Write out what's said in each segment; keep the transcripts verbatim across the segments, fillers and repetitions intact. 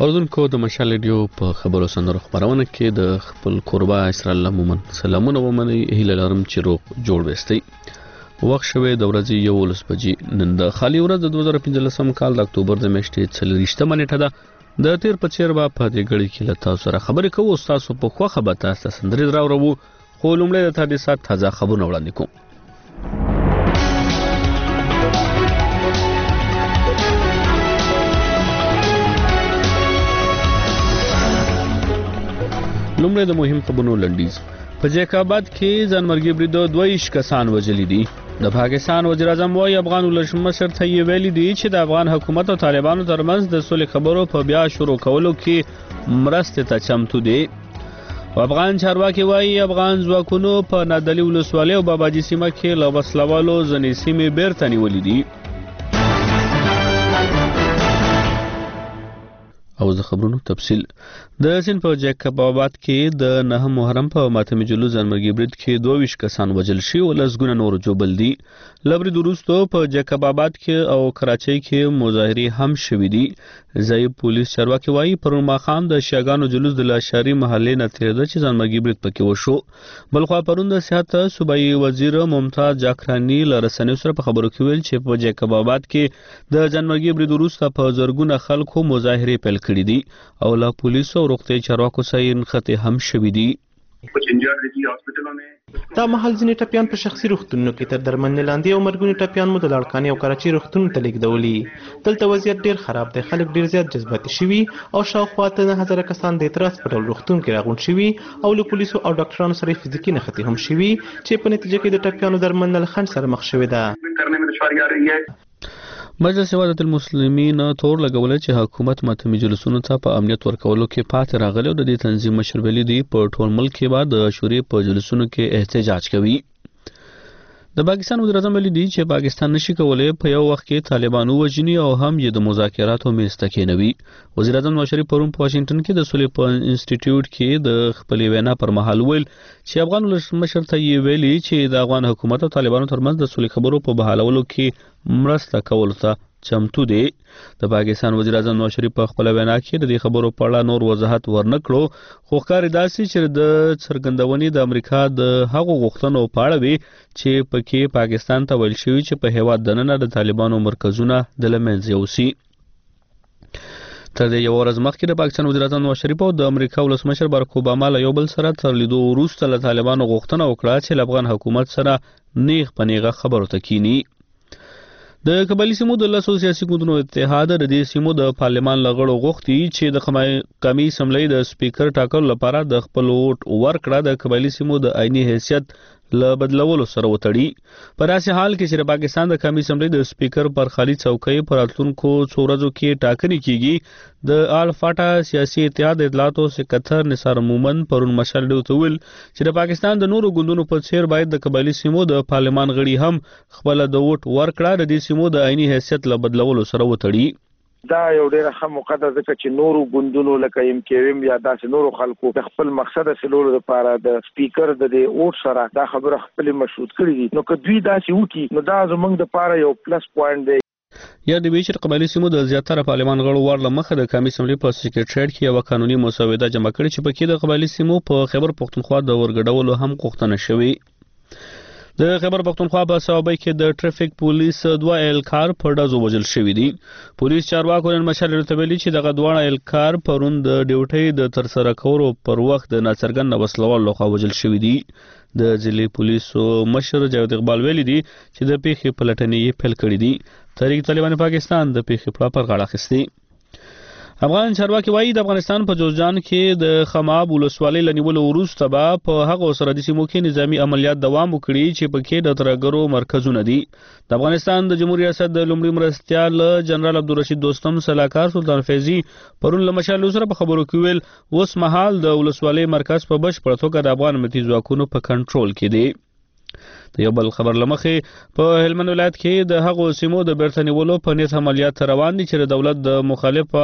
اوردونکو د مشال ریډیو په خبرو سندرو خبرونه کې د خپل قربا اسرائیل مومن سلامونه ومني هیله لرم چې روغ جوړ وستي وخت شوه د ورځې یو لس بجې نن د خالي ورځ د دوه زره پنځلسم کال د اکتوبر د میاشتې څلورشتمه نیټه ده د تیر په چیر با په دې غړي کې لته سره خبرې کوو تاسو په خو خبره تاسو سندري راوړو خو لومړی د حادثات تازه خبرونه وړاندې کوم لومړی د مهم خبرونو لنډیز په جیکاباد کې ځانمرګي بریدو دویش کسان وژلي دي د پاکستان وزیر اعظم وايي افغان ولسمشر ته یې ویلي دي چې د افغان حکومت او طالبانو ترمنځ د صلح خبرو په بیا شروع کولو کې مرستې ته چمتو دي افغان چارواکي وايي افغان ځواکونو په نادلی ولسوالۍ او باباجي سیمه کې له وسلوالو ځینې سیمې بیرته نیولې دي او د خبرونو تفصیل د سین په جیکاباد کې د نه محرم په ماتمي جلوس ځانمرګي برید کې دوه ویشت کسان وژل شي او لسګونه نور جوبل دي لبري دروستو په جیکاباد کې او کراچۍ کې مظاهرې هم شوې دي ځای پولیس چارواکي وايي پرون ماخام د شیاګانو جلوس د لاشاري محلې نه تیر د چې ځانمرګي برید پکې وشو بلخوا پرون د صحت صوبایي وزیر ممتاز جاکرانی لرسنې سره په خبرو کې ویل چې په جیکاباد کې د ځانمرګي برید وروسته په زرګونه خلکو مظاهرې پیل کړې دي او لا پولیسو او روغتي چارواکو ساين خطه هم شوې دي دا محل ځینې ټپیان په شخصي روغتونونو کې تر درملنې لاندې او مرګونی ټپیان مو د لاړکاني او کراچۍ روغتون ته لیږدولي دلته وضعیت ډیر خراب دی خلک ډیر زیات جذباتي شوي او شاوخوا نه هزاره کسان د اعتراض په ډول روغتون کې راغونډ شوي او له پولیسو او ډاکټرانو سره فزیکي نښتې هم شوي چې په نتیجه کې د ټپیانو درملنه له خنډ سره مخ شوې ده مجلس وحدت المسلمین تور لګولې چې حکومت ماتمي جلوسونو ته په امنیت ورکولو کې پاتې راغلی او د دې تنظیم مشر ویلي دی په ټول ملک کې بعد د شوري په جلوسونو کې احتجاج کوي د پاکستان وزیر اعظم ویلي دی چې پاکستان نشي کولای په یو وخت کې طالبانو وژني او هم یې د مذاکراتو میز ته کېنوي وزیر اعظم نواز شریف پرون په واشنگټن کې د صلح په انسټیټیوټ کې د خپلې وینا پر مهال ویل چې افغان ولسمشر ته یې ویلي چې د افغان حکومت او طالبانو ترمنځ د صلح خبرو په بحالولو کې مرسته کول ته چمتو دی د پاکستان وزیر اعظم نواز شریف په خپل وینا کې د دې خبرو په اړه نور وضاحت ورنکړو خو ښکاري داسې چې د څرګندونې د امریکا د هغو غوښتنو په اړه وي چې پکې پاکستان ته ویل شوي چې په هیواد دننه د طالبانو مرکزونه د له منځه یوسي تر دې یو ورځ مخکې د پاکستان وزیر اعظم نواز شریف او د امریکا ولسمشر بارک اوباما له یو بل سره تر لیدو وروسته له طالبانو غوښتنه وکړه چې له افغان حکومت سره نیغ په نیغه خبرو ته کینی د قبایلی سیمو د لاسو سیاسي ګوندونو اتحاد د دې سیمو د پارلمان لغړو غوښتي چې د قومي اسمبلی د سپیکر ټاکلو لپاره د خپل ووټ ورکړه د قبایلی سیمو د عیني حیثیت له بدلولو سره وتړي په داسې حال کې چې پاکستان د قومي اسمبلی د سپیکر پر خالي څوکۍ پر راتلونکو څو ورځو کې ټاکنې کیږي د الفاټا سیاسي اتحاد اطلاعاتو سکرټر نثار مومن پرون مشال ډیو ته ویل چې د پاکستان د نورو ګوندونو په څیر باید د قبایلی سیمو د پارلمان غړي هم خپل د ووټ ورکړه د دې سیمو د عیني حیثیت له بدلولو سره وتړي دا یو ډیره ښه موقع ده ځکه چې نورو ګوندونو لکه ایم کیو ایم یا داسې نورو خلکو د خپل مقصد حاصلولو لپاره د سپیکر د دې ووټ سره دا خبره خپل مشروط کړي دي نو که دوی داسې وکړي نو دا زموږ لپاره یو پلس پوینټ دی یا د ویچر قبایلی سیمو د زیاتره پارلمان غړو ور لمخه د قومي اسمبلی په سکرټریټ کې یو قانوني مسوده جمع کړې چې پکې د قبایلی سیمو په خیبر پختونخوا د ورګډولو هم غوښتنه شوې د خیبر پختونخوا په صوبې کې د ټریفیک پولیس دوه الکار په ډزو وژل شوي دي پولیس چارواکو نن مشال ته ویلي چې دغه دواړه الکار پرون د ډیوټۍ د ترسره کولو پر وخت د ناڅرګند وسلوال لخوا وژل شوي دي د ضلع پولیسو مشر جاوید اقبال ویلي دي چې د پیښې پلټنې پیل کړې دي تحریک طالبان پاکستان د پیښې په پر غاړه اخیستي افغان چارواکي وايي د افغانستان په جوزجان کې د خماب ولسوالۍ لنیولو وروسته به په هغه سرحدي سیمو کې نظامی عملیات دوام وکړي چې پکې د ترهګرو مرکزونه دي د افغانستان د جمهوریت ریاست د لومړي مرستیال جنرال عبدالرشید دوستم سلاکار سلطان فیضي پرون له مشال سره په خبرو کې ویل اوس مهال د ولسوالۍ مرکز په بشپړ توګه د افغان امنیتي ځواکونو په کنټرول کې دی د یو بل خبر لمخې په هلمند ولایت کې د هغو سیمو د بیرته نیولو په نیت عملیات روان دي چې د دولت د مخالفه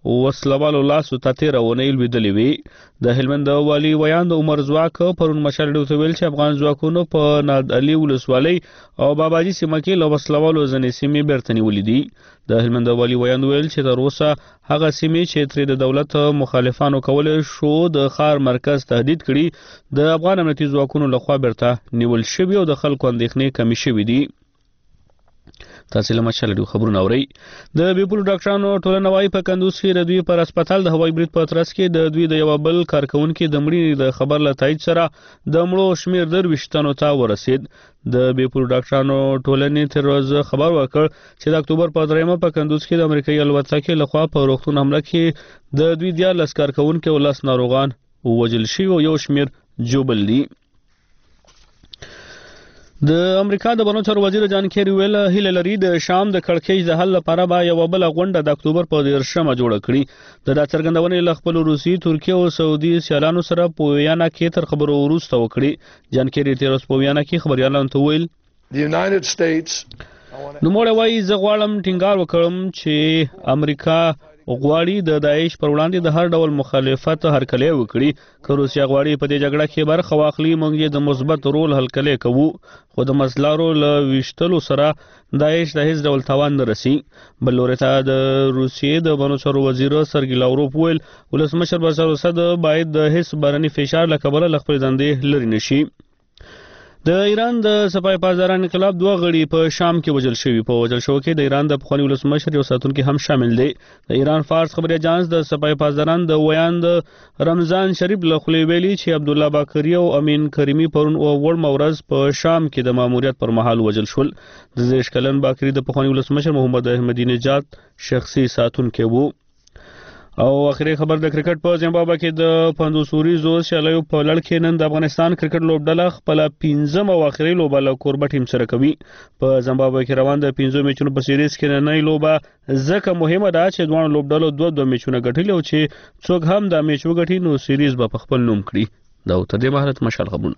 وسلوالو لاسو ته تېره اونۍ لوېدلې وې. د هلمند د والي ویاند عمر ځواک پرون مشال راډیو ته ویل چې افغان ځواکونو په نادعلي ولسوالۍ او باباجي سیمه کې له وسلوالو ځینې سیمې بیرته نیولې دي. د هلمند د والي ویاند ویل چې تر اوسه هغه سیمې چې ترې د دولت مخالفانو کولی شو د ښار مرکز تهدید کړي د افغان امنیتي ځواکونو لخوا بیرته نیول شوي او د خلکو اندېښنې کمې شوي دي. تاسې له مشال راډیو خبرونه اورئ. د بیپولو ډاکټرانو ټولنه وایي په کندوز کې د دوی پر هسپتال د هوایي برید په ترڅ کې د دوی د یوه بل کارکوونکي د مړینې د خبر له تایید سره د مړو شمېر درویشت تنو ته ورسید. د بیپولو ډاکټرانو ټولنې تر ورځ خبر ورکړ چې د اکتوبر په دریمه په کندوز کې د امریکایي الوتکې لخوا په روغتون حمله کې د دوی دیارلس کارکوونکي او لس ناروغان ووژل شوي او یو شمېر جوبل دي. د امریکا د بهرنیو چارو وزیر جان کیری ویل هیله لري د شام د کړکېچ د حل لپاره به یوه بله غونډه د اکتوبر په دېرشمه جوړه کړي. د دا څرګندونې له خپلو روسي، ترکیې او سعودي سیالانو سره په ویانا کې تر خبرو وروسته وکړي. جان کیری تېره ورځ په ویانا کې خبریالانو ته وویل نوموړی وایي زه غواړم ټینګار وکړم چې امریکا غواړي د داعش پر وړاندې د هر ډول مخالفت هرکلی وکړي. که روسیه غواړي په دې جګړه کې برخه واخلي موږ یې د مثبت رول هرکلی کوو، خو د مسلارو له ویشتلو سره داعش د هیڅ ډول تاوان نه رسي. بل لوري ته د روسیې د بهرنیو چارو وزیر سرګي لاوروف وویل ولسمشر بشار اسد باید د هیڅ بهرني فشار له کبله له خپلې دندې لرې نه شي. د ایران د سپاه پاسداران انقلاب دوه غړي په شام کې وژل شوي. په وژل شوو کې د ایران د پخواني ولسمشر یو ساتونکی هم شامل دی. د ایران فارس خبري اجانس د سپاه پاسداران د ویاند رمضان شریف له خولې ویلي چې عبدالله باقری او امین کریمي پرون وړمه ورځ په شام کې د ماموریت پر مهال وژل شول. د دېرش کلن باقری د پخواني ولسمشر محمد احمدي نژاد شخصي ساتونکی وو. او اخري خبر د کرکټ په زیمبابوې کې د پنځوس اوریزو سیالیو په لړ کې نن د افغانستان کرکټ لوبډله خپله پنځم او اخري لوبه له کوربه ټیم سره کوي. په زیمبابوې کې روان د پنځو میچونو په سیریز کې نننۍ لوبه ځکه مهمه ده چې دواړو لوبډلو دوه دوه میچونه ګټلي او چې څوک هم دا میچ وګټي نو سیریز به په خپل نوم کړي. دا تر دې مهالت مشال خبرونه.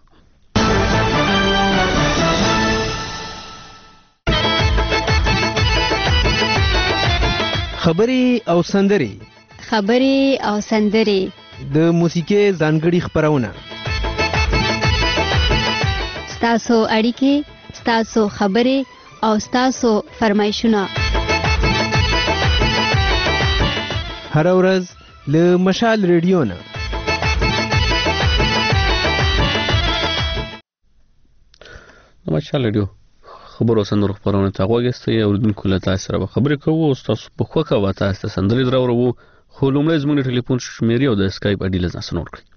خبري او سندري خبرې او سندرې د موسیقي ځانګړي خبرونه ستاسو اړیکې، ستاسو خبرې او ستاسو فرمایشونه هر ورځ له مشال ریډیو نه. مشال ریډیو خبرو سندرو خبرونه ته غوږ اوریدونکو له تاسو سره خبرې کوو او ستاسو په خوښه و تاسو ته سندرې دراوړو. خو لومړی زموږ د ټلیفون شمیرې او د اسکایپ اډي له ځان سره نوټ کړئ.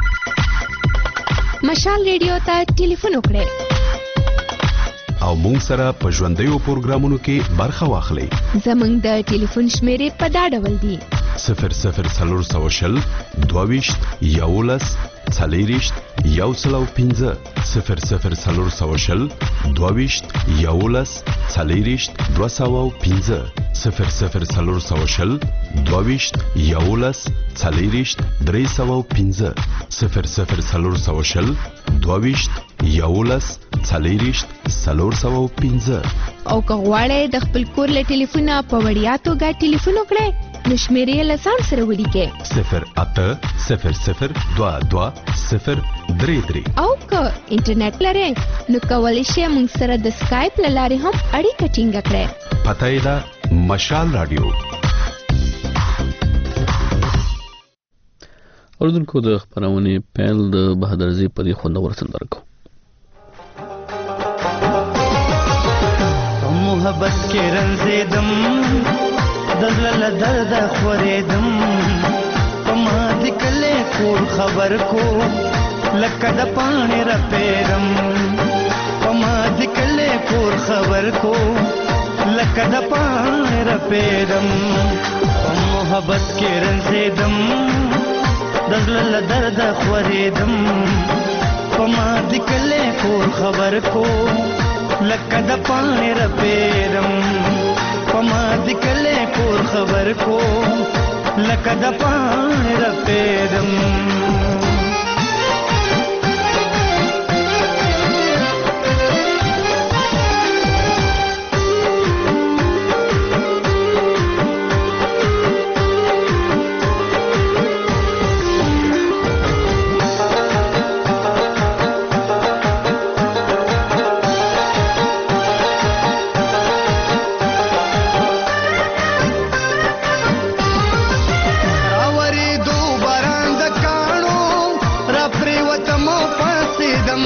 مشال ریډیو ته ټلیفون وکړئ او موږ سره په ژوندیو پروګرامونو کې برخه واخلئ. زموږ د ټلیفون شمیرې په دا ډول دي: صفر صفر څلور سوه شل دوه ویشت یولس څلېرویشت یو سل او پنځه صفر صفر څلور سوه شل دوه ویشت یولس څلېرویشت دوه سوه او پنځه صفر صفر څلور سوه شل دوه ویشت یولس څلېرویشت درې سوه او پنځه صفر صفر څلور سوه شل دوه ویشت یولس څلېرویشت څلور سوه او پنځه. او که غواړئ د خپل کور له ټلیفونه په وړیا توګه ټلیفون وکړئ نو شمیرې له ځان سره ولیکئ: صفر اته صفر صفر دوه دوه صفر درې درې. او که انټرنیټ لرئ نو کولی شئ موږ سره د سکایپ له لارې هم اړیکه ټینګه کړئ. پته یې ده مشال راډیو. اوریدونکو د خپرونې پیل د بهادرزي په دې خوندور سندره کوو. محبت کې رنځېدم د زړه له درده خورېدم په ما دې کلی کور خبر کو لکه د پاڼې رپېدم په ما دې کلی کور خبر کو لکه د پاڼې رپېدم په محبت کې رنځېدم د زړه له درده خورېدم په ما دې کلی کور خبر کو لکه د پاڼې رپېدم په ما دې کلی کور خبر کو لکه د پاڼې رپېدم. پریدم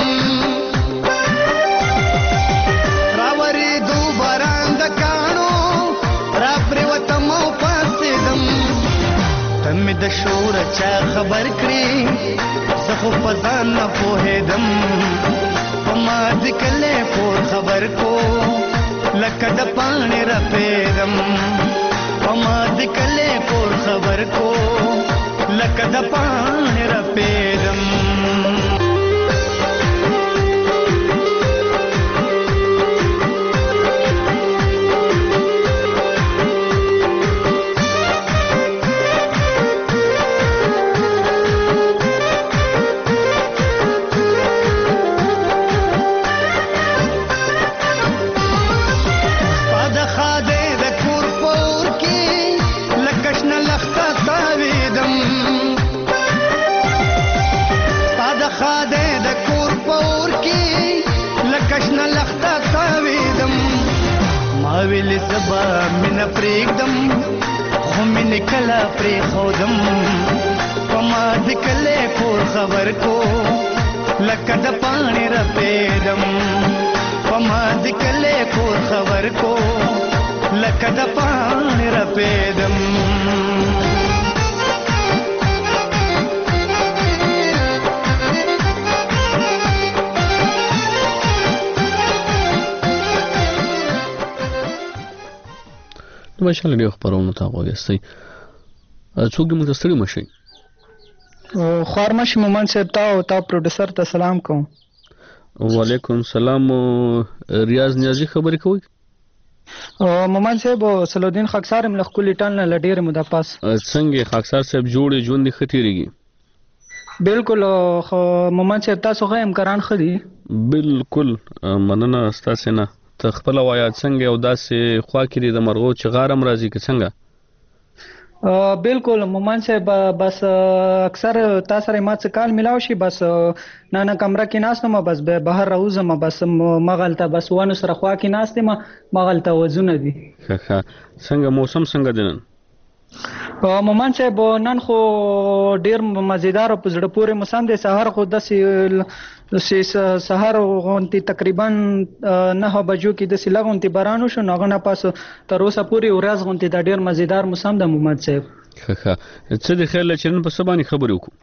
راوری دو باران د کانو را پریوتم او پاسیدم تن می د شور چا خبر کړی زه خو په ځان نه پوهېدم په ما د کله پور خبر کو لکه د پاڼې رپېدم په ما د کله پور خبر کو لکه د پاڼې رپېدم ویلی سبا مینا پریږدم خو مینې کله پرېښودم په ما د کلی کور خبر کو لکه د پاڼې رپېدم په ما د کلی کور خبر کو لکه د پاڼې رپېدم ماشاءالله ډېر خبرونه ته وګورئ څوک دې موږ ستړي مشي خارمش مومن صاحب تا او تا پروډوسر ته سلام کوم وعلیکم سلام ریاض نیازی خبرې کوي مومن صاحب سلودین خاکسار ملخ کلی ټان نه لډیر مده پاس څنګه خاکسار صاحب جوړې ژوند خطرېږي بالکل مومن صاحب تاسو غو امکان خدي بالکل مننه تاسو نه ته خپل وایات څنګه او داسې خوا کې د مرغو چې غارم راځي که څنګه بالکل مومن صاحب بس اکثر تاسو سره ما څه کال ملاو شي بس نه نه کمره کې ناس نو بس به بهر راوځم بس مغلطه بس وانه سره خوا کې ناس ته مغلطه وزونه دي ښه څنګه موسم څنګه دنن مومن صاحب نن خو ډیر مزیدار او پزړه پورې موسم دی سحر خو د سحر غونتی تقریبا نه بجو کې د سلغونتی بارانو شو نه غنه پاس تر اوسه پوری ورځ غونتی د ډیر مزیدار موسم د مومن صاحب ښه څه د خیر لچرن په سبانی خبرې وکړو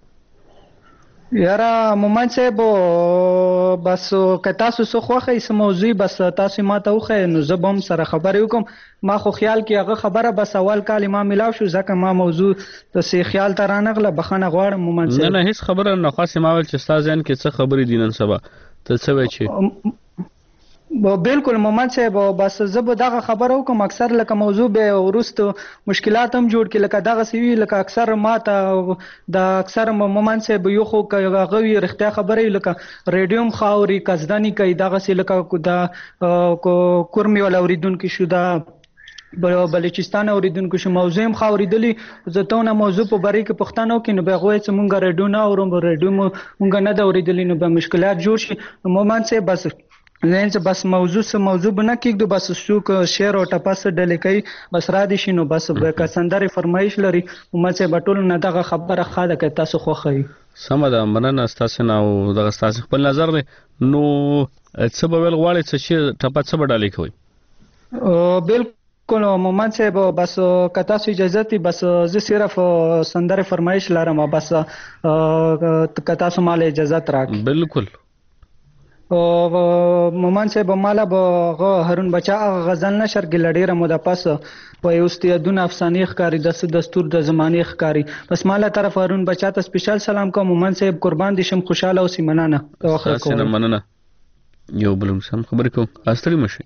یارا مومن صاحب بس که تاسو څه خوښه ایسه موضوع بس تاسو ما ته وخه نو زه بم سره خبرې وکم ما خو خیال کې هغه خبره بس اول کال ما ملاو شو ځکه ما موضوع ته سي خیال ترانغله بخنه غواړم مومن صاحب نه نه هیڅ خبره نه خاصه ما ول چې استاد ځان کې څه خبرې دینن سبا ته څه وای چې بالکل مومن صاحب بس زه به دغه خبرو کوم اکثر لکه موضوع به ورست مشکلات هم جوړ کې لکه دغه سوي لکه اکثر ماته د اکثر مومن صاحب یو خو غوي رښتیا خبرې لکه ریډیوم خاوري قصدانی کوي دغه سي لکه دا کورمي ول اوریدونکو شو دا بلوچستان اوریدونکو شو موضوع هم خاوریدلی زته نه موضوع په بری کې پښتنو کې نو به غوي چې مونږ ریډیو نه اورم ریډیو مونږ نه دا اوریدلی نو به مشکلات جوړ شي مومن صاحب بس زين چې بس موضوع سه موضوع بنا کېږي بس څوک شعر او ټپس ډلې کوي بس را دي شنو بس به کسندري فرمایش لري ومڅه بټول نه دغه خبره خاله کې تاسو خوخی سم ده مننه تاسو نه او دغه تاسو خپل نظر دی نو څه به ول غواړي چې ټپس به ډلې کوي بالکل مومن صاحب بس کتا سو اجازه تی بس زه صرف سندره فرمایش لرم بس کتا سو مال اجازه راک بالکل او مومن صاحب مالا به هرون بچا غزل نشر کې لډیره موده پس په یوستي دون افسانې ښکاری د دستور د زمانه ښکاری بس مالا طرف هرون بچا ته سپیشل سلام کوم مومن صاحب قربان دي شم خوشاله او سیمنانه واخر کوم مننه یو بلم سم خبر کوم استری مشي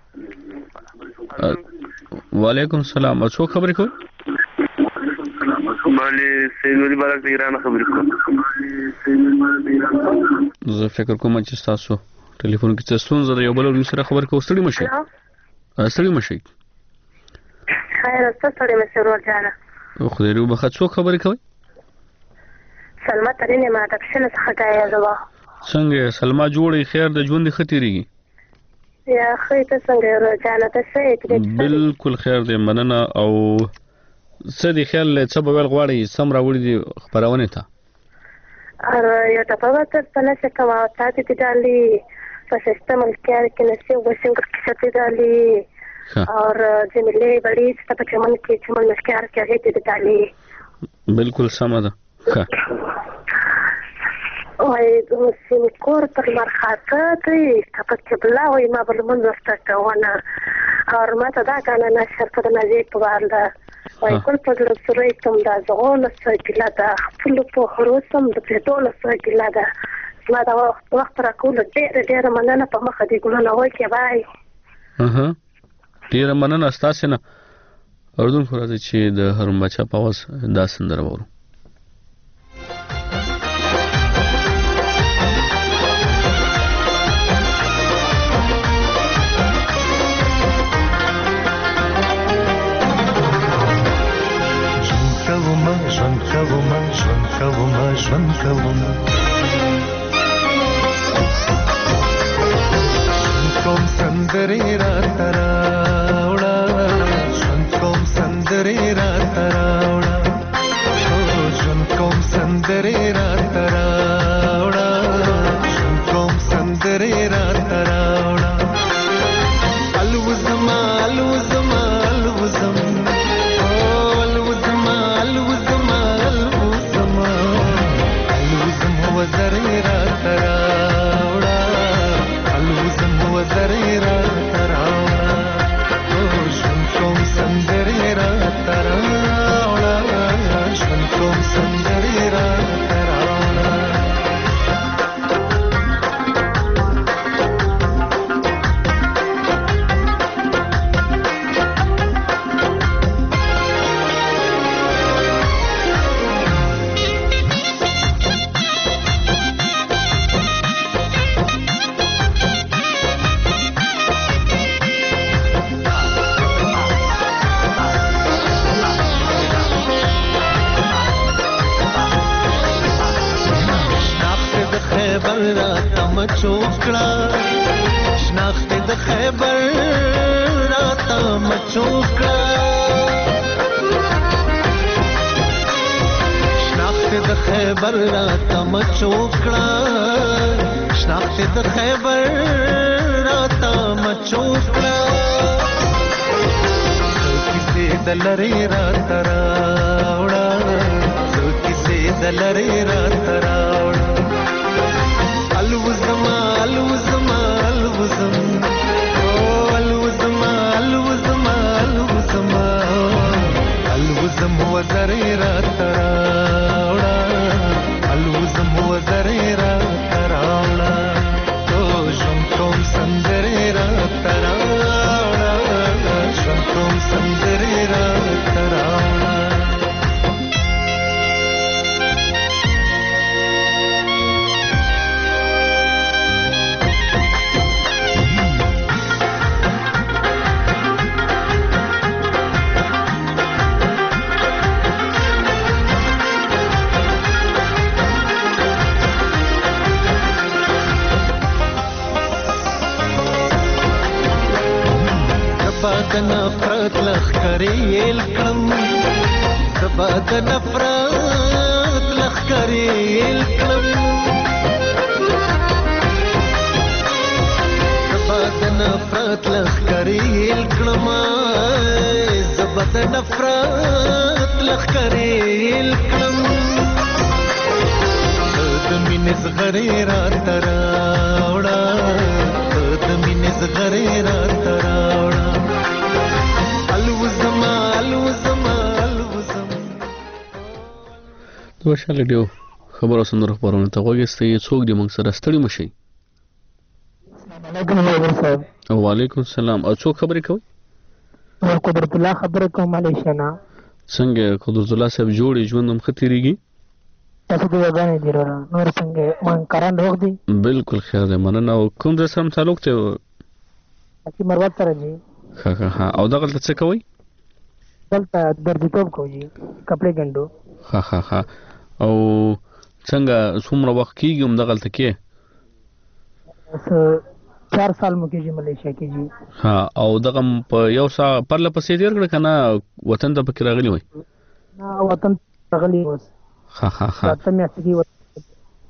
وعلیکم السلام څو خبر کوم باندې سیدوري بارک د ایران خبرې کوم زه فکر کوم چې تاسو ټلیفون کې څه ستونزه ده یو بل سره خبر کوو ستړي مشي ستړي مشي خیر ستړي مشي ورجانه خو دې روبه څو خبرې کوي سلمہ ترینه ما تکشن څخه کایا زوا څنګه سلمہ جوړي خیر د ژوند خطرېږي یا خیته څنګه ورجانه تاسو یې بالکل خیر دې مننه او څه دي خیال څه به ول غواړي سم راوړي دي خبرونه ته یو ټپه به درته نښه کړم او تا ته دې ډالي په ښایسته ملکیار کې نصیب وسنګر کیسه دې ډالي اور جمیلې بړي ستا په چمن کې چمن مشکار کې هغې ته دې ډالي. بالکل سمه ده. ښه وایي سیم کور پر لمر خاته دی ستا په قبله وایي ما به لمونځ ورته کوونه اور ما ته دا ګانا نشر په د نازک په بار ده وایي ګل په زړه سوری کړم دا زغونه سوی ګیله ده خپلو په خروسم د پرېدونه سوی ګیله ده زما د وخت راکولو ډېره ډېره مننه په مخه دې ګلونه وکړې بای. ډېره مننه ستاسې نه. اردونکو راځئ چې د هارون باچا په اواز دا سندره واورو. ژوند کومه ژوند کومه ژوند کومه ژوند کوم سندرې راته راوړه ژوند کوم سندرې راته راوړه ژوند کوم سندرې راته راوړه ژوند کوم سندرې راته راوړه الوزما الوزما الوزم وزرې راته راوړه الوزم وزرې راته راوړه ژوند کوم سندرې راته راوړه ژوند کوم سندرې راته راوړه. مچوکړه شناخت د خیبر راته مچوکړه شناخت د خیبر راته مچوکړه شناخت د خیبر راته مچوکړه کیسې د لرې راته راوړه کیسې د لرې راته راوړه الوزما الوزما الوزم الوزما الوزما الوزما الوزم وزرې راته راوړه الوزم وزرې راته راوړه ژوند کوم سندرې راته راوړه ژوند کوم سندرې راته راوړه. د نفرت لخکرې یل کړم زبا د نفرت لخکرې یل کړم زبا د نفرت لخکرې یل کړم زبا د نفرت لخکرې یل کړم د مینې زغرې راته راوړه د مینې زغرې راته راوړه الوزما الوزما الوزم. د وشال ډیو خبرو سندرو خبرونه ته وګورئ څوک دې موږ سره ستړي مشي. السلام علیکم صاحب. وعلیکم السلام. او څوک خبرې کوي؟ نور قدرت الله خبره کوم مالېشیا نه. څنګه قدرت الله صاحب جوړې ژوند هم ښه تېرېږي؟ تاسو دې وګڼئ دي وروره نور څنګه من کاران روغ دي؟ بالکل خیر دی مننه. او کوم ځای سره تعلق دی؟ اکی مروت سره جي. ښه ښه ښه. او دغلته څه کوئ؟ دلته دردیتوب کوو جي کپړې ګنډو. ښه ښه ښه. او څنګه څومره وخت کېږي همدغلته کې؟ چار سال مو کېږي ملیشیا کې جي. ها. او دغه په یو سا پرله پسې تېر کړه که نه وطن ته پکې راغلي وئ؟ نه وطن راغلي اوس. ښه ښه ښه. اته میاشتې کې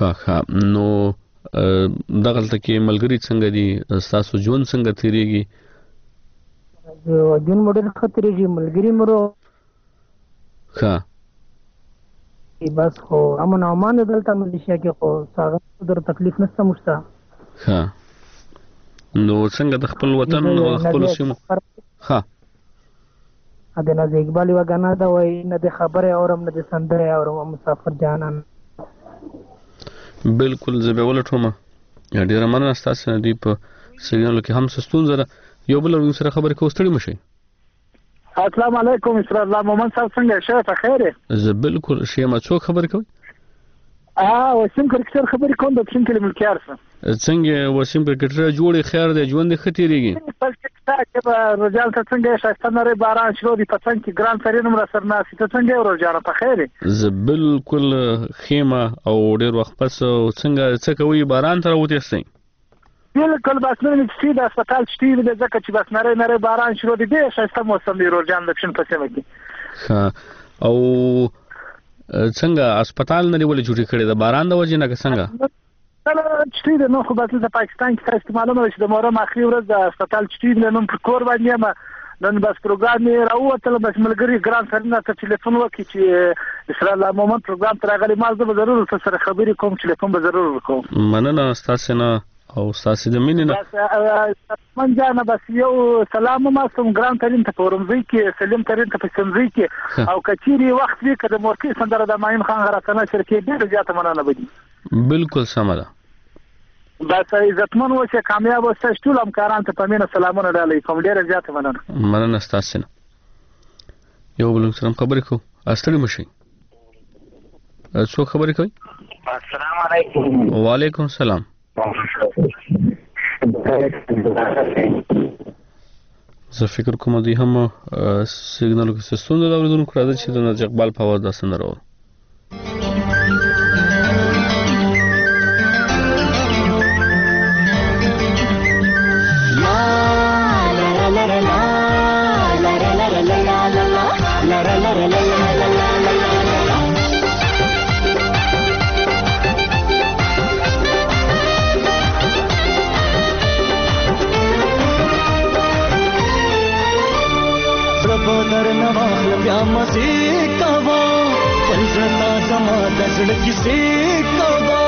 ښه ښه نو دغلته کې ملګری څنګه دي ستاسو ژوند څنګه تیریږي ژوند مو ډېر ښه تیریږي ملګري مو ښه بس خو امن او امان دلته ملیشیا کې خو څنګه در تکلیف نشته مشته ښه نو څنګه د خپل وطن او خپل سیمو ښه ا د نازي اقبال یو غانا دا وای نه د خبره اورم نه د سندره اورم مسافر جانان بالکل زه به ولټوم یا ډیره مننه ستاسو نه دی په سیګنال کې هم سستون زره یو بل ورو سره خبرې کوستړي مشي السلام علیکم اسرار الله مومن صاحب څنګه شه په خیره زه بالکل شیمه څوک خبرې کوي اه وسیم کرکټر خبرې کوم د پښین کلی ملکیار سره څنګه وسیم کرکټر جوړې خیر دی ژوند خطرېږي چې به رجال ته څنګه شایسته نری باران شروع دي په څنګه کې ګران سرین عمر سره ناسي ته څنګه ورجانه په خیره زه بالکل خیمه او ډیر وخت پس څنګه څه کوي باران تر وته سي بالکل بس نن چې د هسپتال شتي د ځکه چې بس نری نری باران شروع دي ډیر شایسته موسم دی ورجان د پښین په سیمه کې او څنګه هسپتال نه ولې جوړی کړی د باران د وجې نه څنګه چټي د نو خو بس د پاکستان کې تاسو معلومه چې د محرم اخري ورځ د هسپتال چټي د نن پر کور باندې ما نن بس پروګرام یې راووتل بس ملګری ګران سرنا ته ټلیفون وکړي چې اسرار الله مومن پروګرام تر غلي ما زه به ضرور سره خبرې کوم ټلیفون به ضرور وکړم مننه تاسو نه او تاسو د مینې نه من جانه بس یو سلام ما سم ګران ترين ته پورمځي کې سلیم ترين ته پسمځي کې او کچيري وخت وی کده مورکی سندره د ماین خان غراتنه شرکې ډېر زیات مننه بدی بالکل سمه بس عزتمن اوسه کامیاب اوسه ټول همکاران ته پمینه سلامونه ډالې کوم ډېر زیات مننه مننه تاسو نه یو بل سره خبرې کو استړي مشي څو خبرې کوي السلام علیکم وعلیکم السلام زه فکر کوم دی هم سیګنال کې ستونزه دا ورته کړه چې د نازي اقبال په आवाज داسنه راو در نواخل بیا مزید کوا پنزرتا زما دزڑ کسی کوا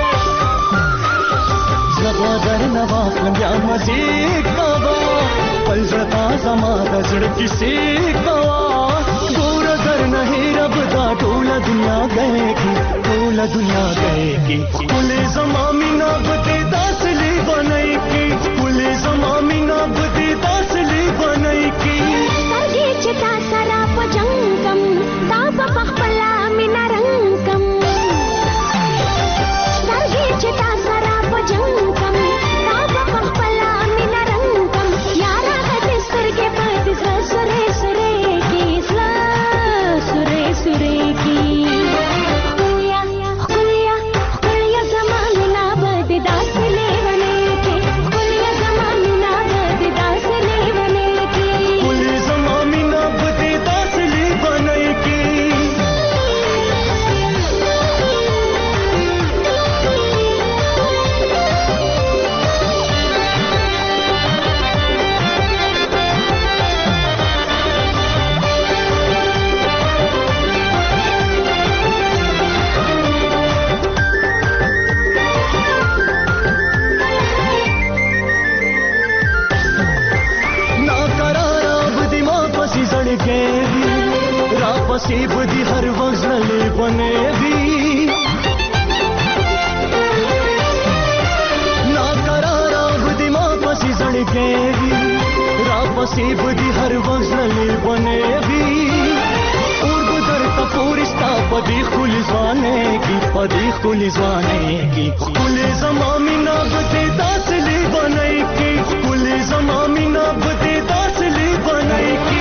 زبا در نواخل بیا مزید کوا پنزرتا زما دزڑ کسی کوا گور در نہیں رب دا ٹولا دنیا گئے کی ٹولا دنیا گئے کی کل زمامی ناب دے داسلی بنائی کی کل زمامی ناب دے داسلی بنائی کی چتا سرا پجنگم دا پخپلا مینا رنگم سرګي چتا سرا پجنگم دا پخپلا مینا رنگم یارا د سرګي پد سره سره کی سلا سره سره کی خویا خویا خویا زمانه بد داس لیونه کی خویا زمانه بد داس لیونه کی سی بدی ہر وقت نلے بنے دی نا قرارا بدی ماں پسی زڑکے دی را سی بدی ہر وقت نلے بنے دی اور بدر تا پورستا پدی خل زوانے کی پدی خل زوانے کی کل زمامی نابتے داسلی بنائی کی کل زمامی نابتے داسلی بنائی کی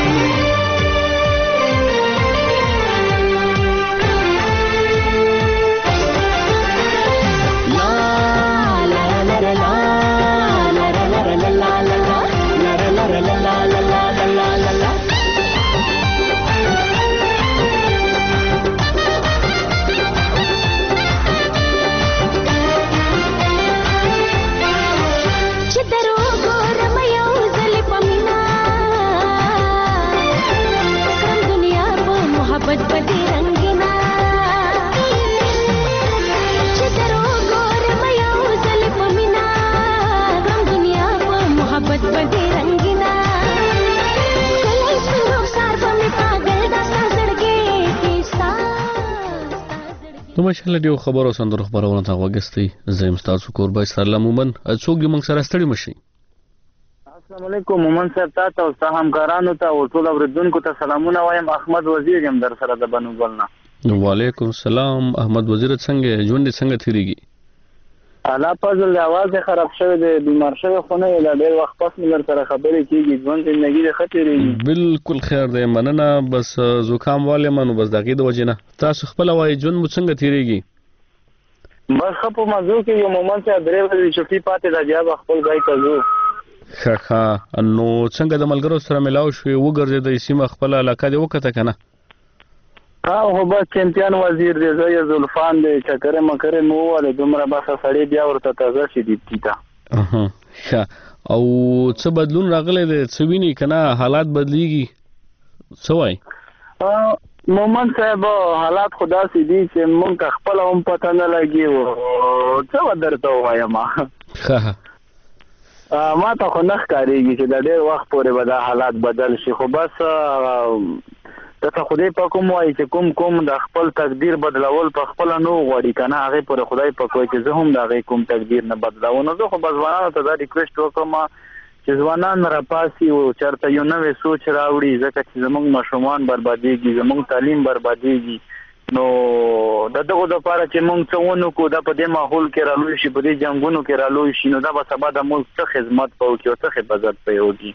نو ماشاءالله دیو خبرو سندرو خبرونه تا وګستي زم تاسو کوربای سلام مومن څوک دی موږ سره ستړي مشي. السلام علیکم مومن صاحب تاسو او تاسو همکارانو ته او ټول اوریدونکو ته سلامونه وایم. احمد وزیر یم در سره د بنو ګلنا. وعلیکم السلام احمد وزیر څنګه ژوند څنګه تیریږي؟ الله فضل आवाज خراب شوی دی بیمار شوی خو نه لا ډیر وخت پس مې سره خبرې کیږي ژوند زندگی د خطرې بالکل خیر دی مننه بس زکام والے منو بس دغه د وجنه تاسو خپل وای ژوند مو څنګه تیریږي؟ بس خپل موضوع کې یو مومن ته درې ورځې چټي پاتې دا بیا خپل ځای ته ځو. ښه ښه نو څنګه د ملګرو سره ملاو شو وګرځي د سیمه خپل علاقه دی وکته کنه؟ ها هو بس چمپیان وزیر دی زوی زلفان دی چکر مکر مو ول دومره بس سړی بیا ورته تازه شي دی تا. اها ښه او څه بدلون راغلی دی څه ویني کنه حالات بدلیږي څه وای؟ مومن صاحب حالات خدا سي دي چې مونږ خپل هم پته نه لګي او څه درته وایم. ښه ما ته خو نه ښکارېږي چې د ډېر وخت پورې به دا حالات بدل شي خو بس ته خدای په کوم وایي چې کوم کوم د خپل تقدیر بدلول په خپل نو غواړي کنه هغه پر خدای په کوی چې زه هم د هغه کوم تقدیر نه بدلاو نو زه خو بس ځوانانو ته دا ریکویسټ وکم چې ځوانان را پاسي او چرته یو نوې سوچ راوړي ځکه چې زموږ ماشومان برباديږي زموږ تعلیم برباديږي نو د دغه لپاره چې موږ څه ونه کو دا په دې ماحول کې رالوي شي په دې جنگونو کې رالوي شي نو دا به سبا د ملک څخه خدمت پوکي او څخه حفاظت پیوږي.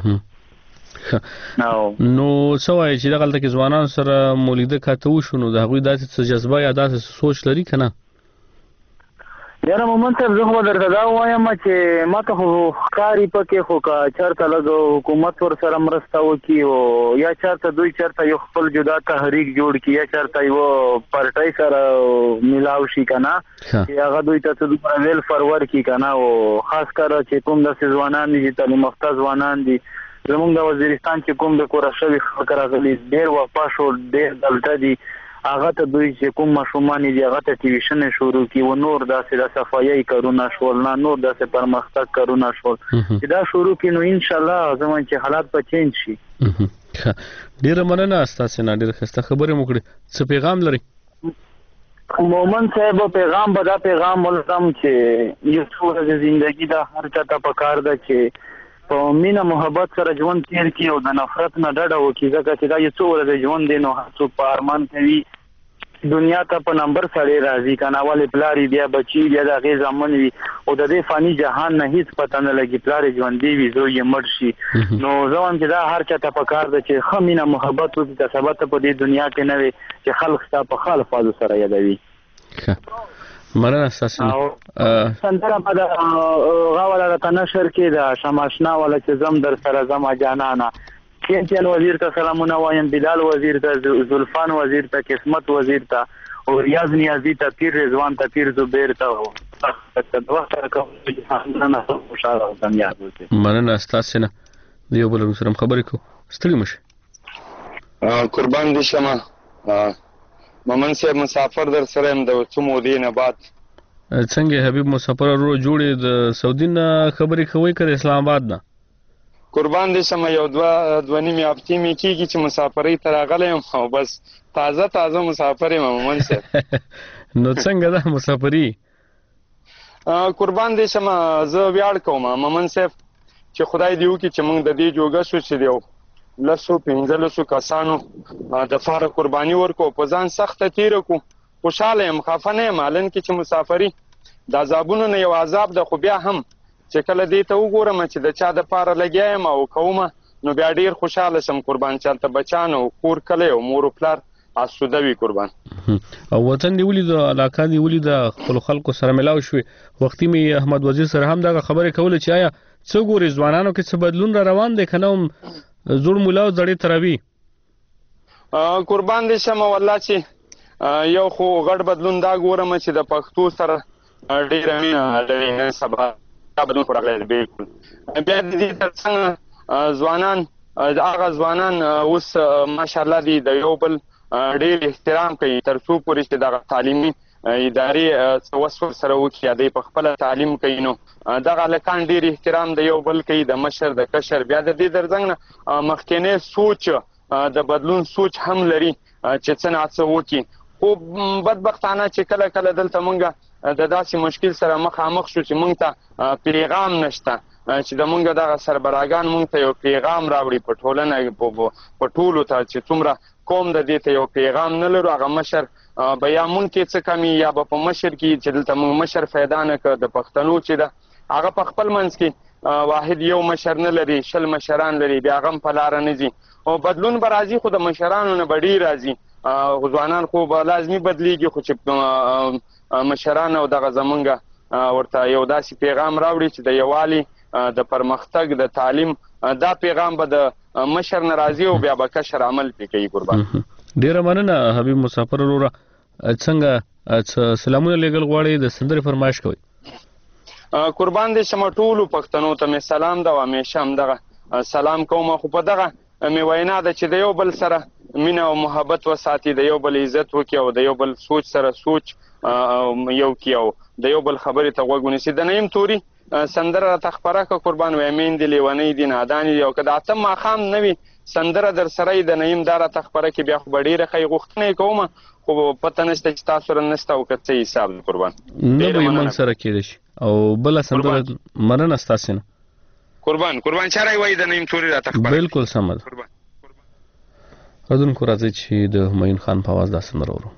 نو نو سوای چې دغه تل ځوانان سره مولیده کاته وشونو د هغوی داسې جذبه یا داسې سوچ لري کنه؟ یاره مومن صاحب زه خو درته دا وایم چې ما ته خو ښکاري پکې خو که چېرته لږ حکومت ورسره مرسته وکړي او یا چېرته دوی چېرته یو خپل جدا تحریک جوړ کړي یا چېرته یوه پارټۍ سره میلاو شي که نه چې هغه دوی ته څه دومره ویلفر ورکړي که نه او خاص کره چې کوم داسې ځوانان دي چې تعلیم یافته ځوانان دي زموږ د وزیرستان چې کوم د کوره شوي خلک راغلي ډېر وفا شو ډېر دلته دي هغه ته دوی چې کوم ماشومان دي هغه ته ټیویشنې شروع کړي او نور داسې د صفایي کارونه شول نه نور داسې پرمختګ کارونه شول چې دا شروع کړي نو انشاءالله زموږ چې حالات به چینج شي. ډېره مننه ستاسې نه ډېره ښایسته خبرې مو کړې. څه پیغام لرئ؟ مومن صاحب پیغام به دا پیغام ولرم چې یو څو ورځې زندګي دا هر چا ته پکار ده چې په مینه محبت سره ژوند تیر کړي او د نفرت نه ډډه وکړي ځکه چې دا یو څو ورځې ژوند دی نو هر څوک په ارمان کوي دنیا ته په نمبر سړی راځي که نه ولې پلار بیا بچي بیا د هغې زامن وي او د دې فاني جهان نه هېڅ پته نه لګي پلار یې ژوندی وي زوی یې مړ شي نو زه وایم چې دا هر چا ته پکار ده چې ښه مینه محبت وکړي که سبا ته په دې دنیا کې نه وي چې خلک ستا په ښه الفاظو سره یادوي. مننه ستاسې سندره به د هغه والا راته نشر کې د شماشنا والا چې زم در سره زما جانانه چمپیان وزیر ته سلامونه وایم بلال وزیر ته زلفان وزیر ته قسمت وزیر ته او ریاض نیازی ته پیر رضوان ته پیر زبیر ته مننه ستاسې نه د یو بل سره خبرې کوو ستړي مه شئ. قربان دې شمه مومن صاحب مسافر در سره یم د څو مودې نه بعد. څنګه حبیب مسافر ورو جوړې د سعودي نه خبرې کوئ که د اسلام آباد نه؟ قربان دې شمه یو دوه دوه نیمې هفتې مې کېږي چې مسافرۍ ته راغلی یم او بس تازه تازه مسافر یم مومن صاحب. نو څنګه ده مسافري؟ قربان دې شمه زه ویاړ کوم مومن صاحب چې خدای دې وکړي چې موږ د دې جوګه شو چې دی لسو پنځلسو کسانو د فاره قرباني ورکو په ځان سخته تیره کو خوشحاله یم خفه نه یم حالن کې چې مسافري د عذابونو نه یو عذاب ده خو بیا هم چې کله دې ته وګورم چې د چا دپاره لګیا یم او کومه نو بیا ډېر خوشحاله شم قربان چې هلته بچان او کور کلی او مور و پلار آسوده وي قربان. او وطن دې ولیده علاقه دې ولیده خپلو خلکو سره ملاو شوې وختي مې احمد وزیر سره هم دغه خبرې کولې چې آیا څه ګورې ځوانانو کې څه بدلون را روان دی که نه هم زوړ مولا او زړې تراوي؟ قربان دې شمه والله چې یو خو غټ بدلون دا ګورم چې د پښتو سره ډېره مینه لري نن سبا دا بدلون خو راغلی بالکل. بیا د دې تر څنګ ځوانان هغه ځوانان اوس ماشاءالله دي د یو بل ډېر احترام کوي تر څو پورې چې دغه تعلیمي ادارې څه وس سره وکړي یا دوی په خپله تعلیم کوي نو دغه هلکان ډېر احترام د یو بل کوي د مشر د کشر بیا د دې تر څنګ نه مخکینی سوچ د بدلون سوچ هم لري چې څه نه څه وکړي خو بدبختانه چې کله کله دلته مونږ د داسې مشکل سره مخامخ شو چې مونږ ته پیغام نشته چې د مونږ دغه سربراهان مونږ ته یو پیغام راوړي په ټولنه په ټولو ته چې څومره قوم د دې ته یو پیغام نه لرو هغه مشر به یا مونږ کې څه کمی یا به په مشر کې چې دلته مونږ مشر پیدا نه کړ د پښتنو چې ده هغه په خپل منځ کې واحد یو مشر نه لري شل مشران لري بیا هغه هم په لاره نه ځي او بدلون به راځي خو د مشرانو نه به ډېر راځي ځوانان خو به لازمي بدلیږي خو چې مشران او دغه زمونږ ورته یو داسې پیغام راوړي چې د یووالي د پرمختګ د تعلیم دا پیغام به د مشر ناراضي او بیا به کشر عمل پې کوي. قربان ډیره مننه حبیب مسافر وروره. څنګه سلامونه لیږل غواړئ د سندرې فرمایش کوئ؟ قربان دې شم ټولو پښتنو ته مې سلام ده او همیشه همدغه سلام کوم خو په دغه مې وینا ده چې د یو بل سره مینه او محبت وساتي د یو بل عزت وکړي او د یو بل سوچ سره سوچ یو کړي او د یو بل خبرې ته غوږ ونیسي. د نعیم توري سندره راته خپره کړه قربان وایي میندې لیونۍ دي نادانې دي او که د اته ماښام نه وي سندره در سره یې د نعیم دا راته خپره کړي بیا خو به ډېره ښه غوښتنه یې کوم خو پته نشته چې تاسو سره نشته او که څه حساب دی. قربان نه به یې موږ سره کېدای شي او بله سندره مننه ستاسې نه. قربان قربان چا رایې وایي د نعیم توري راته خپره بلکل سمه ده. اورېدونکو راځئ چې د همایون خان په اواز دا سندره اورو.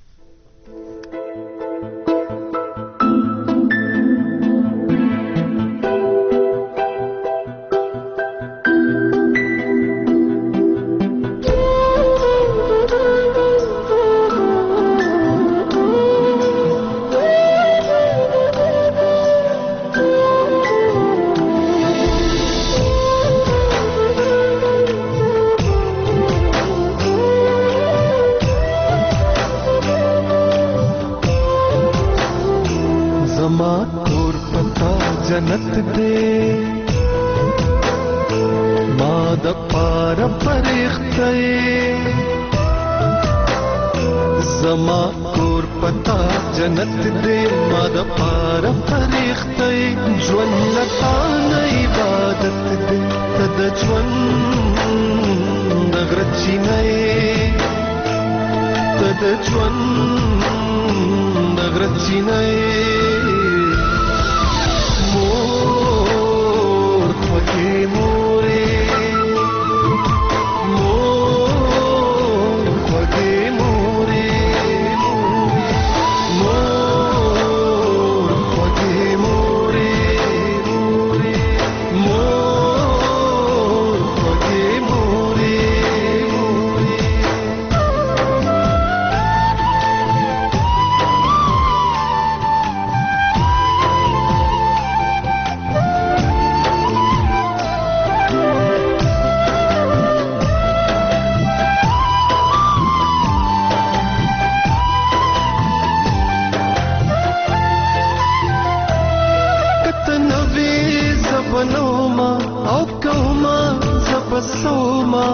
जन्नत दे माद पार परिख्ते जमा कोर पता जन्नत दे माद पार परिख्ते ज्वन लता इबादत दे तद ज्वन नगरची नए तद ज्वन नगरची नए मोर पगे मोरे मोर पगे मोरे मोर पगे मोरे मोर पगे मोरे बनोमा औ कौमा सबसोमा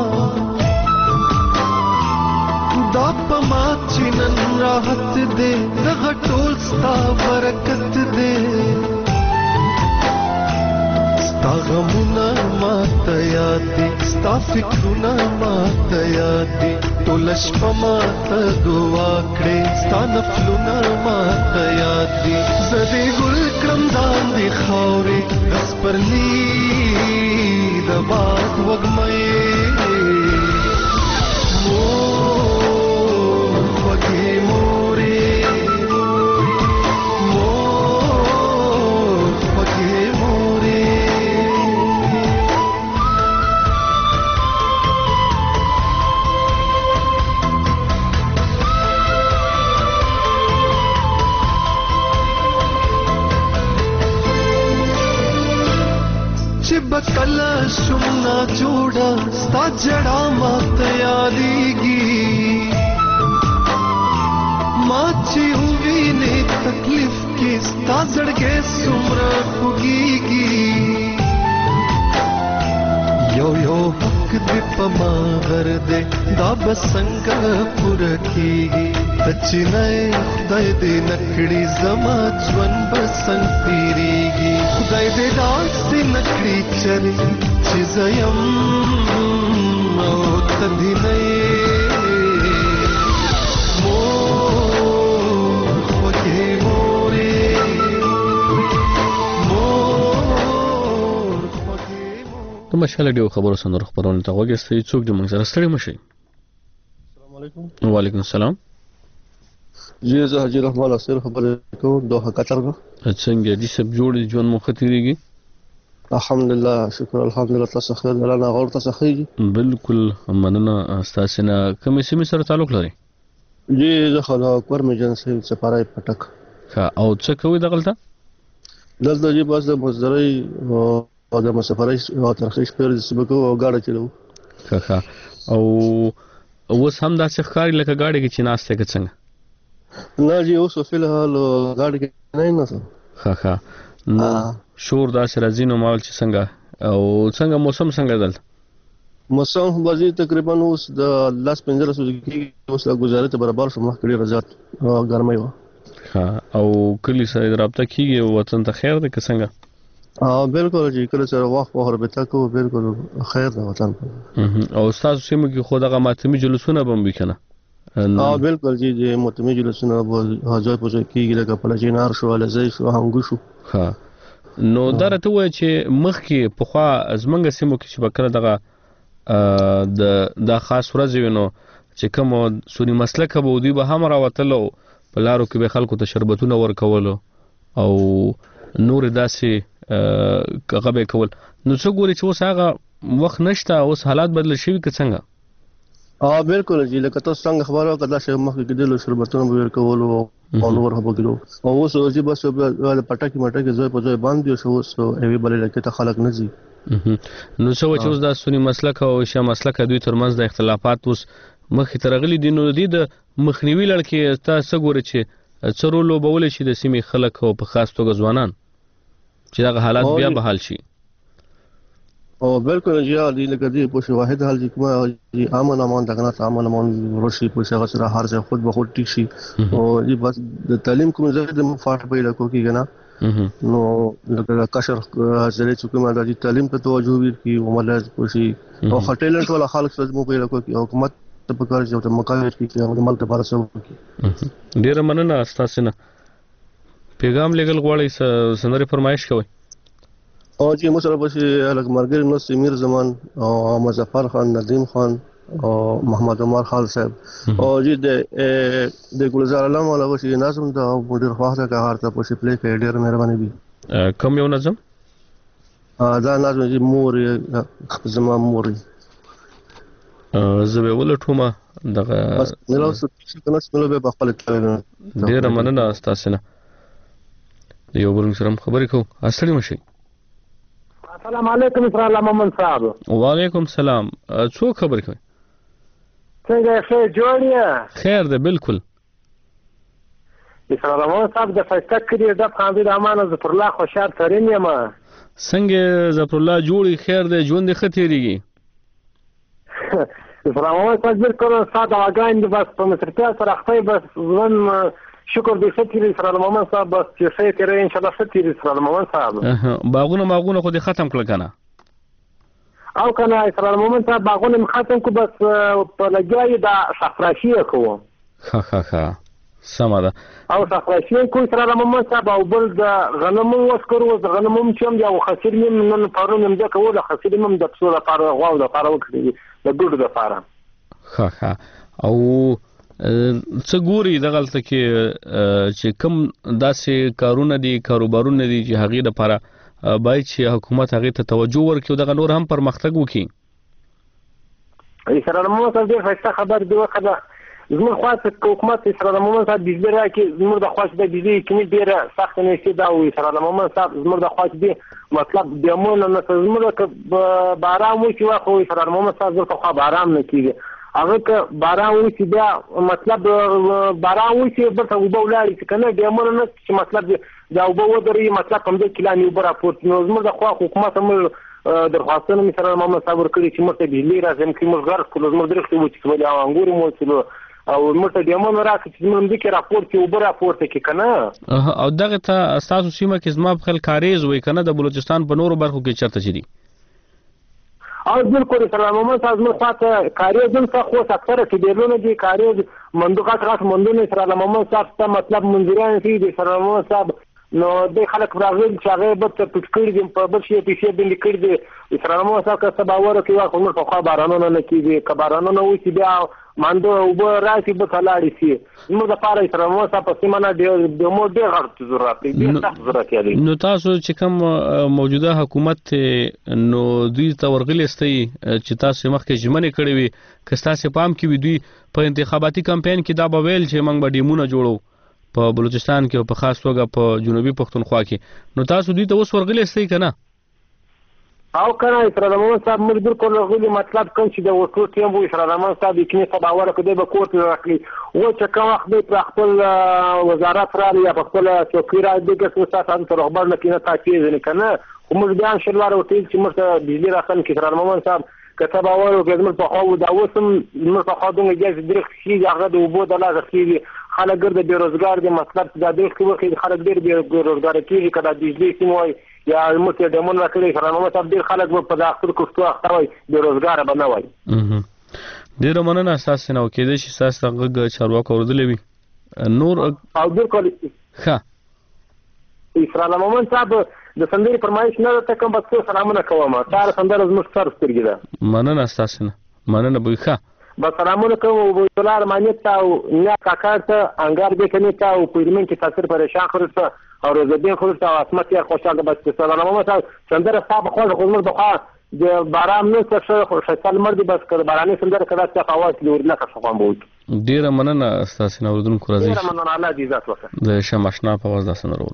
दापमा चिनन राहत दे दह टोल स्ता बरकत दे स्ता गमुना मातयाती स्ता फिक्रुना मातयाती टोलश पमात दुआकड़े स्ता नफलुना मातयाती जदे गुल क्रम दांदी खावरे रस पर ली दबात वगमये मोर वगे मोरे मोर वगे मोरे बकला शुमना जोड़ा स्ता जड़ा मात यादीगी माची हुई ने तकलीफ की स्ता जड़गे सुमरा खुगीगी यो यो हक दिप मागर दे दाब संग पुर कीगी तचिनए खुदाई दे नकड़ी जमा ज्वन बसन पीरीगी खुदाई दे दासी नकड़ी चली चिजयम ओ तधिनए मोर مشاله ډیو خبرو سندره خبرونه ته وګورئ څوک د موږ سره ستړي مشي. السلام علیکم. وعلیکم السلام. جی زه حاجی رحمان اصل خبرې کوم دوه قطر نه. څنګه دي سب جوړ ژوند مو خطرېږي؟ الحمدلله شکر الحمدلله تاسو خیر دلانه غوړ تاسو خیر. بالکل مننه تاسو نه کوم سیمه سره تعلق لري؟ جی زه خلا کور میجنسي سپارای پټک. ها او څه کوي دغلته؟ دلته جی بس د مزدري او د مسافرۍ او ترخیص پر سبقو او غاړه چلو. ها او اوس هم داسې ښکاري لکه غاړه کې چې ناشته کې څنګه؟ نه جی اوس په الحال غاړه کې نه نه څه. ها ها نو شور داسې راځي نو مال چې څنګه او څنګه موسم څنګه دلته؟ موسم بازي تقریبا اوس د لاس پنځه سو کې اوس لا گزارې ته برابر شو مخ کړي رضات ګرمای و. ها او کلی سره رابطه کیږي وطن ته خیر ده که څنګه؟ ها بالکل جی کله سره وخت په رابطه کو بالکل خیر ده وطن. او تاسو سیمه کې خو دغه ماتمي جلوسونه بم وکنه؟ ها بالکل جی د ماتمي جلوسونه به ځای په ځای کیږي لکه پلجینار شو لزی شو هنګو شو. ها نو دا راته وایي چې مخکې پخوا زمونږ سیمو کې چې به کله دغه د دا خاص ورځې وي نو چې کوم سني مسلکه به دوی به هم راوتلو په لارو کې به خلکو ته شربتونه ورکولو او نور داسې هغه به کول. نو څه ګوري چې اوس هغه وخت نشته اوس حالات بدل شوي که څنګه؟ ها بالکل جی لکه تاسو څنګه خبره وکړه چې مخکې کېدلو شربتونه به ورکولو او نور هم وکړو او اوس چې بس پټاکی مټاکی ځای په ځای باندې شو اوس ایوي بلې لکه ته خلک نه زی. نو څه و چې اوس دا سني مسلک او شیا مسلک دوی ترمنځ د اختلافات اوس مخې ته راغلي دي نو دي د مخنیوي لړ کې تاسو ګورئ چې څه رول لوبولی شي د سیمې خلک او په خاص توګه ځوانان چې دغه حالات بیا بحال شي؟ او بالکل جی علی لکه دی په واحد حال چې کومه جی امن امان دغه امن امان ورشي په څنګه سره هر ځای خود به خود ټیک شي او جی بس د تعلیم کوم ځای د مفاهیم په لکه کې کنه نو لکه کشر زری چې کومه د تعلیم ته توجه ورکړي او ملز پوشي او هټیلنټ ولا خلک سره مو په لکه کې حکومت په کار چې ته مقاومت کوي چې عمل ته بار سره کوي. ډیر مننه تاسو نه پیغام لګل غواړي سندري فرمایش کوي. او جی مسره پسې الګ مرګر نو سمیر زمان او مظفر خان ندیم خان او محمد عمر خان صاحب او جی د د ګلزار علم ولا وشي نظم دا ډیر خواخه کا هر ته پسې پلی کوي ډیر مهرباني دي. کوم یو نظم؟ دا نظم جی مور زما مور زه به ولټومه دغه بس نو څه کنه سملو به بخپل ته ډیر مننه تاسو نه یو بل سره خبرې کوو. اصلي مشي. السلام علیکم اسرائیل محمد صاحب. وعلیکم السلام. څوک خبرې کوي؟ څنګه ښه جوړ یې؟ خیر ده بالکل. اسرائیل محمد صاحب د فیصله کړی د خاندي د امانه ظفر الله خوشحال ترين یم. څنګه ظفر الله جوړی خیر ده ژوند ښه تیریږي؟ اسرائیل محمد صاحب بالکل ساده واګان دي بس په مصرتیا سره خپل بس ځون شکر دې ستیر اسرائیل محمد صاحب بس چې ښه تیرې ان شاء الله ستیر اسرائیل محمد صاحب. باغونه ماغونه خو دې ختم کړل کنه؟ او کنه اسرائیل محمد صاحب باغونه ختم کو بس په لګیای دا صفراشي کوو. ها ها ها سمه ده. او صفراشي کو اسرائیل محمد صاحب او بل د غنمو وسکرو د غنمو چې یو خسر نیم نن پرون هم د کوله خسر نیم د څو لپاره غواو د لپاره وکړي د ګډ د لپاره. ها ها او څه ګوري دغلته کې چې کوم داسې کارونه دي کاروبارونه دي چې هغې دپاره باید چې حکومت هغې ته توجه ورکړي او دغه نور هم پرمختګ وکړي؟ اسرائیل محمد صاحب ډېر ښایسته خبر دی وکړه زموږ خوا څخه حکومت اسرائیل محمد صاحب بجلي راکړي زموږ د خوا چې د بجلي کمي ډېره سخته نیستي دا و اسرائیل محمد صاحب زموږ د خوا چې دی مطلب ډیمونه نه زموږ که باران وشي خو اسرائیل محمد صاحب دلته خوا باران نه کېږي هغه که باران وشي بیا مطلب باران وشي برته اوبه ولاړې شي که نه ډیمونه نه چې مطلب دا اوبه ودرېږي مطلب همدې کیلانې اوبه راپورته نو زموږ د خوا حکومت موږ درخواستونه مې سره محمد صاحب ورکړي چې موږ ته بجلي راځي کړي موږ غرض کړو زموږ درختې وچېڅولې او انګور مو وچېلو او موږ ته ډیمونه راکړي چې زموږ همدې کې راپورته کړي اوبه راپورته کړي که نه. او دغه ته ستاسو سیمه کې زما په خیال کاریز وایي که نه د بلوچستان په نورو برخو کې چېرته چې دي؟ او بالکل اسلام محمد صاحب زموږ خواته کاریز هم څه خو اکثره کډېرونه دي کاریز مندو غټ غټ مندونه اسلام محمد صاحب ته مطلب منځریان دي د اسلام محمد صاحب نو د خلک راغلي چې هغه به ته پټ کړی دي په بل شي پیسې باندې کړی دي اسرائیل مو څنګه که باور کوي واخو نو خو بارانونه نه کیږي که بارانونه وشي بیا ماندو او به راشي به تلاړي شي نو د پاره اسرائیل مو څخه په سیمه نه د مو ډېر غړت ضرورت دی ډېر سخت ضرورت دی. نو تاسو چې کوم موجوده حکومت نو دوی ته ورغلېستئ چې تاسو مخکې ژمنې کړې وي که تاسو پام کې وي دوی په انتخاباتي کمپاین کې دا به ویل چې موږ به ډیمونه جوړو په بلوچستان کې او په خاص توګه په جنوبي پښتونخوا کې نو تاسو دوی ته اوس ورغلېستئ که نه؟ او کنه اسرائیل محمد صاحب مجبور کول غوښتي مطلب کوم چې د وټو ټیم وو اسرائیل محمد صاحب یې کې په باور کړي به کوټ راکړي و چې کوم وخت به خپل وزارت را لري په خپل چوکۍ را دي چې څه تاسو ته خبر نه کینه تاکید نه کنه خو موږ بیان شلوار او ټیل چې موږ بجلی راخن کې اسرائیل محمد صاحب کته باور او ګزمن په خو دا وسم موږ په خو دغه جز درخ شي هغه د وبو د لازم خېږي خلک ګرځي بیروزګار دي مطلب دا د خلکو خلک ډېر بیروزګار کیږي کله د بجلی سیموي یا موږ د مون راکړي اسرائیل محمد صاحب ډېر خلک په داخل کوستو اختوي بیروزګار بنوي. ډېر مننه اساس نه وکړي چې اساس هغه چارواکو اوردلې وي نور او بالکل ښه اسرائیل محمد صاحب د سندري فرمایش نه ته کوم بس سلامونه کوم تار سندر زموږ سر سترګې ده مننه اساس نه مننه به ښه بس سلامونه کوم او دلار مانیت او نه کاکار ته انګار به کني تا او پرمن کې تاثیر پریشان خورته او روزدین خورته او اسمت یې خوشاله بس سلام محمد سندر صاحب خو خو د د باران نه څه خو شتل مرد بس کړه باراني سندر کړه چې فواز لور نه څه کوم بود ډیر مننه اساس نه اوردونکو راځي ډیر مننه الله دې عزت وکړي د شماشنا په واز داسنه ورو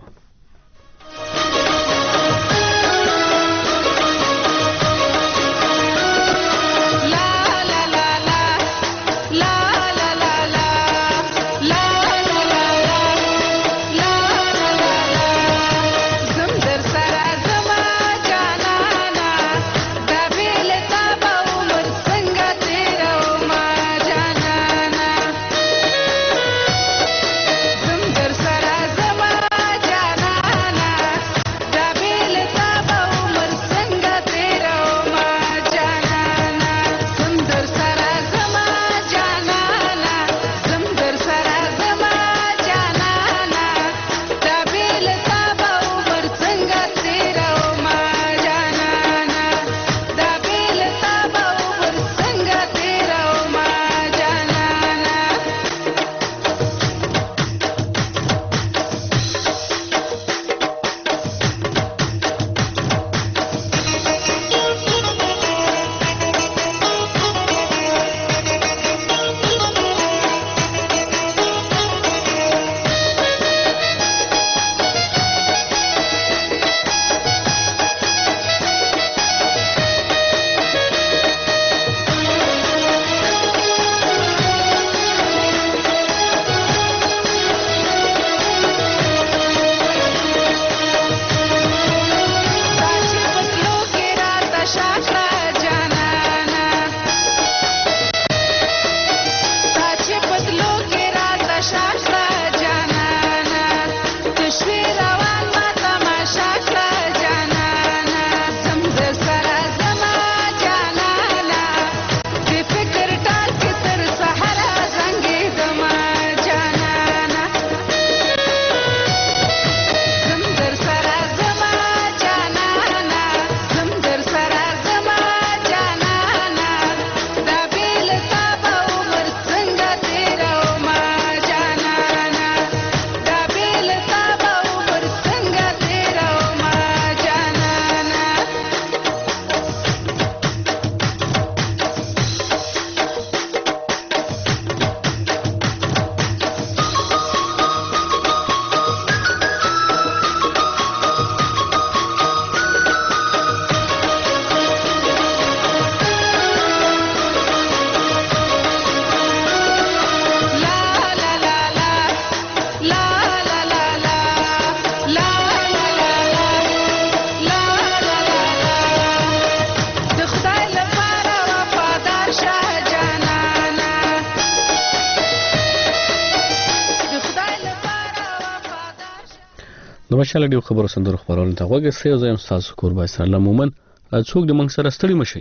نو ماشاءالله ډیو خبرو سندرو خبرول ته وګورئ سې زم تاسو قربان سره مومن څوک د موږ سره ستړي مشي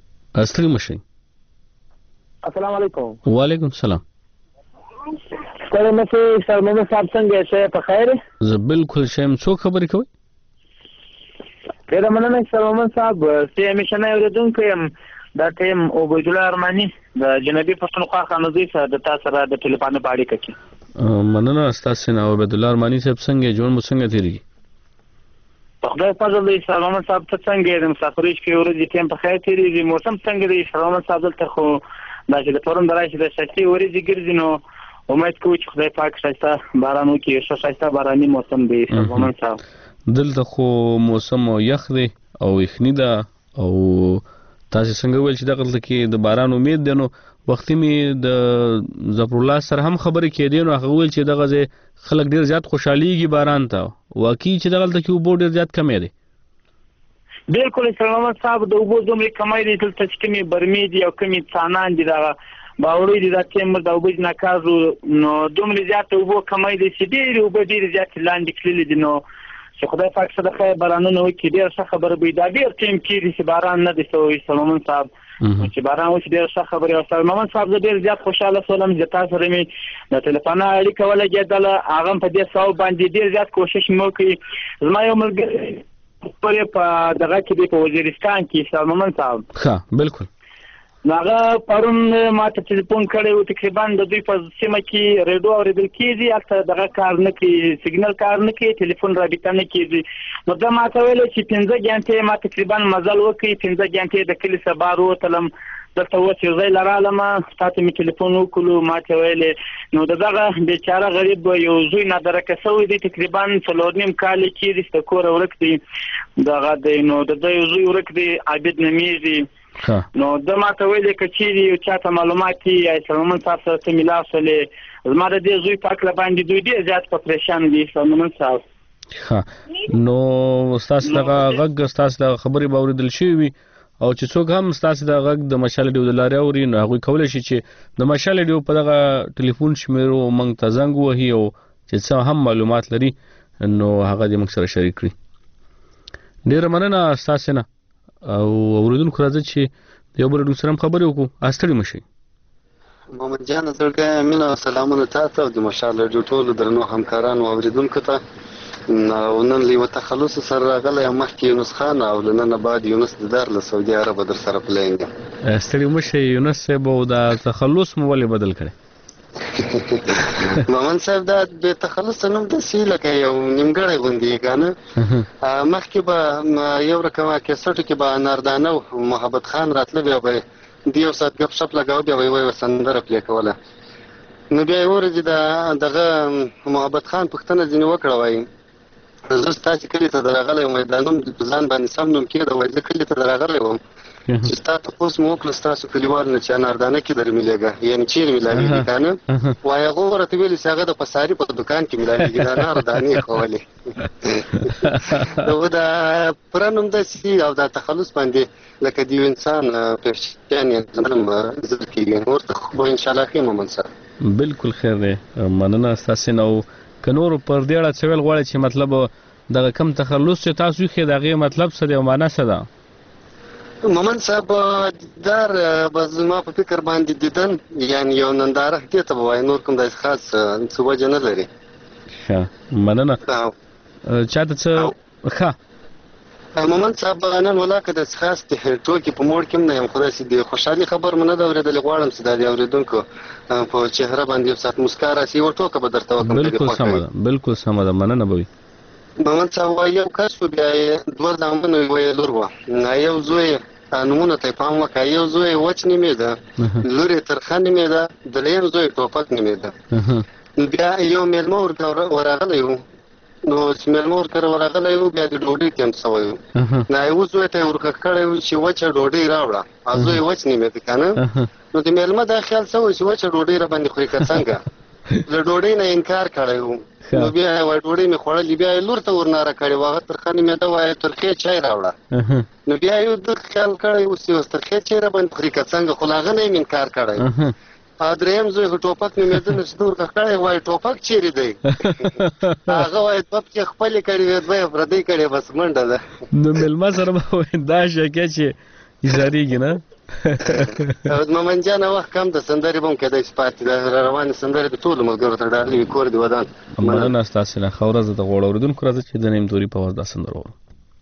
ستړي مشي السلام علیکم وعلیکم السلام ستړی مشئ سر محمد صاحب څنګه یې په خیر زه بالکل ښه یم. څوک خبرې کوئ؟ ډېره مننه سر محمد صاحب. زه همیشنی اورېدونکی یم دا ټیم عبیدالله ارماني د جنوبي پښتونخوا خانزۍ سره د تا سره د ټلیفون په اړیکه کې. مننه ستاسو نه. عبیدالله ارماني صاحب څنګه ژوند مو څنګه تېرېږي؟ په خدای فضل دی سر محمد صاحب. ته څنګه یې د مسافرۍ شپې ورځې ټیم په خیر تېرېږي؟ موسم څنګه دی سر محمد صاحب؟ دلته خو دا چې د پرون د راشي د ښایستې ورځې ګرځي نو امید کوو چې خدای پاک ښایسته باران وکړي. ښه ښایسته باراني موسم دی سر محمد صاحب. دلته خو موسم یخ دی او یخني ده او تاسو څنګه ویل چې دغه کې د باران امید دی نو وختي مې د ظفر الله سره هم خبرې کېدې نو هغه ویل چې دغه ځای خلک ډېر زیات خوشحالېږي باران ته. واقعي چې دغلته کې اوبه ډېر زیات کمی دی. بالکل سر محمد صاحب د اوبو دومره کمی دی دلته چې کومې برمې دي او کومې څانان دي دغه باوړی دي دا ټیم د اوبه ناکازو نو دومره زیات اوبو کمی دی چې ډېرې اوبه ډېرې زیاتې لاندې تللې دي نو چې خدای پاک څه د خیر بارانونه وکړي. ډېره ښه خبره به وي. دا ډېر ټیم کېږي چې باران نه دی شوی سر محمد صاحب چې باران وشي ډېره ښه خبره وي. سر محمد صاحب زه ډېر زیات خوشحاله شولم چې تا سره مې د ټلیفون اړیکه ولګېدله. هغه هم په دې سبب باندې ډېر زیات کوشش مې وکړي. زما یو ملګری په دغه کې دی په وزیرستان کې سر محمد صاحب. ښه بالکل. نو هغه پرون ما ته ټلیفون کړی و تقریبا د دوی په سیمه کې ریډیو اورېدل کېږي هلته دغه کار نه کوي سیګنل کار نه کوي ټلیفون رابطه نه کېږي. نو ده ما ته ویلی چې پنځه ګنټې ما تقریبا مزل وکړي پنځه ګنټې د کلي څخه بار ووتلم دلته اوس یو ځای لرالم تا ته مې ټلیفون وکړو ما ته ویلې نو د دغه بېچاره غریب یو زوی نادرکه شوی دی تقریبا څلور نیم کال یې کېږي چې د کوره ورک دی دغه دی نو د ده یو زوی ورک دی عابد نومیږي. نو ده ما ته ویلې که چیرې یو چا ته معلومات وي یا سلمان صاحب سره ته ملا شولې زما د دې زوی په هکله باندې دوی ډېر زیات په پریشان دي سلمان صاحب. ښه نو ستاسو دغه غږ ستاسو دغه خبرې به اورېدل شوي وي او چې څوک هم ستاسو د غږ د مشال ډیو د لارې اوري نو هغوی کولی شي چې د مشال ډیو په دغه ټلیفون شمیرو موږ ته زنګ ووهي او چې څه هم معلومات لري نو هغه دې موږ سره شریک کړي. ډېره مننه ستاسو نه او اورېدونکو راځه چې د یو بل سره هم خبرې وکړو. ستړي مه شئ. محمد جان زړګی مینه او سلامونه تا ته او د مشال ډیو ټولو درنو همکارانو او اورېدونکو ته. او نن له یوه تخلص سره راغلی یم مخکې یونس خان او له ننه بعد یونس دیدار له سعودي عربه در سره پلینګ یم. ستړي مه شئ یونس صاحب او دا تخلص مو ولې بدل کړی؟ محمد صاحب دا بې تخلصه نوم داسې لکه یو نیمګړی غوندې یې که نه مخکې به یو رقمه کیسټو کې به اناردانه او محبت خان راتله بیا به د یو ساعت ګپ شپ لګاوه بیا به یې وایي سندره پلې کوله نو بیا یې ورځې د دغه محبت خان پوښتنه ځینې وکړه وایي زه ستاسې کلي ته درغلی وم دا نوم په ځان باندې سم نوم کېده وایي زه کلي ته درغلی وم چې ستا تپوس مې وکړه ستاسو کلیوالو نه چې اناردانه کې در مېلېږه یعنې چېرې مېلاوېږي که نه وایي هغه ورته ویلي چې هغه د پساري په دوکان کې مېلاوېږي دا اناردانې یې ښولې نو دا پوره نوم داسې او دا تخلص باندې لکه د یو انسان پېشیان یې زمم زر کېږي ورته خو به انشاءالله ښې محمد صاحب. بالکل خیر دی مننه ستاسې نه او که نورو پر دې اړه څه ویل غواړئ چې مطلب دغه کم تخلص چې تاسو ایښی د هغې مطلب څه دی او معنا څه ده؟ محمد صاحب دیدار به زما په فکر باندې دیدن یعنې یو ننداره دې ته به وایي نور کوم داسې خاص څه وجه نه لري. ښه مننه. چا ته څه ښه محمد صاحب نن ولاکه داسې خاص د ټوکې په موړ کې هم نه یم خو داسې د خوشحالي خبر مې نه ده اورېدلې غواړم چې دا د اورېدونکو په چهره باندې یو ساعت مسکا راسي یوه ټوکه به درته وکړم. بالکل سمه ده بالکل سمه ده مننه به وي. محمد صاحب وایي یو کس و بیا یې دوه زامن وي وایي لور وه یو زوی نومونو ته یې پام وکړه یو زوی وچ نومېده لور یې ترخه نومېده درېیم زوی ټوپک نومېده بیا یو میلمه ورته ورغلی و نو چې میلمه ورکره ورغلی و بیا د ډوډۍ کمپ شوی و نو یوه زوی ته یې ورکه کړی و چې وچه ډوډۍ راوړه او زوی وچ نومېده که نه نو د میلمه دا خیال شوی چې وچه ډوډۍ را باندې خوري که څنګه له ډوډۍ نه انکار کړی و نو بیا یې وایي ډوډۍ مې خوړلې بیا یې لور ته ورناره کړې و هغه ترخه نومېده وایي ترخې چای راوړه نو بیا یې ده خیال کړی اوس یې اوس ترخې چای را باندې خوري که څنګه خو له هغه نه یې انکار کړی او درېیم زوی خو ټوپک نومېده نو چې ده ورته کړی وایي ټوپک چیرې دی هغه وایي دوه پکې خپلې کړې وې دوه یې پردۍ کړې بس منډه ده. نو مېلمه سره به دا شکه چې ایزاریږي نه مومن جان وخت کم د سندرې به هم کېدای شي پاتې ده روانې سندرې د ټولو ملګرو ته ډالۍ وي کور دې ودان مننه ستاسې نه ښه ورځ د غوړ اورېدونکو راځه چې د نیم توري په آواز دا سندره واورو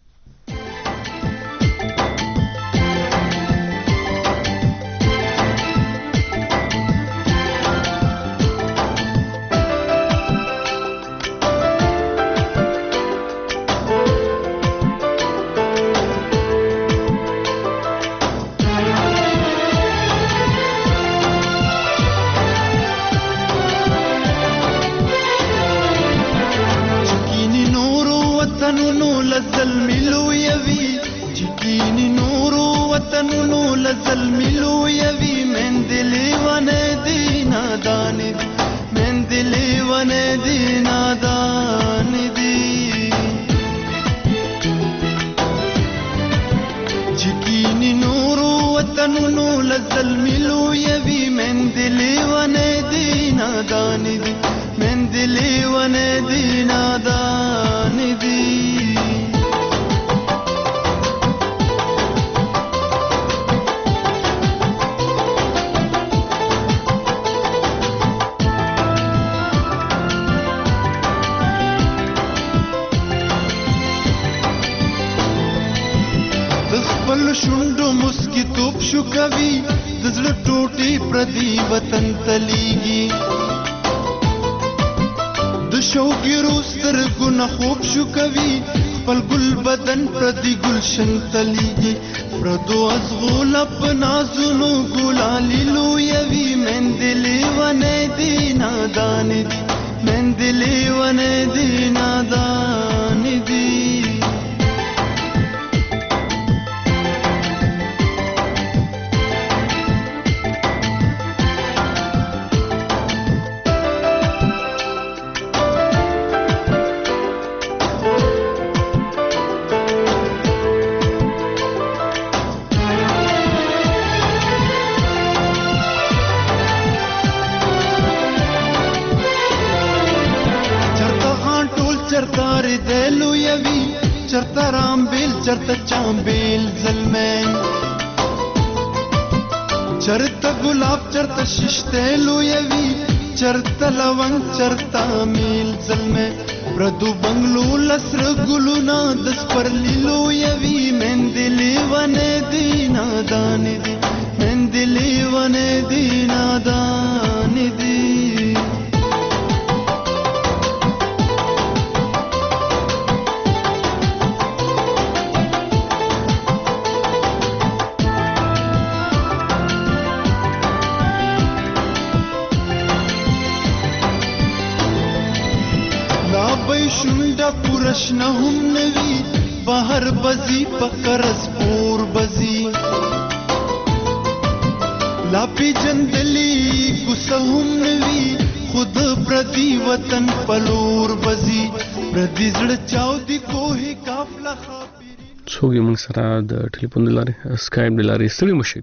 څوک یې موږ سره د ټلیفون د لارې سکایپ د لارې ستړي مشي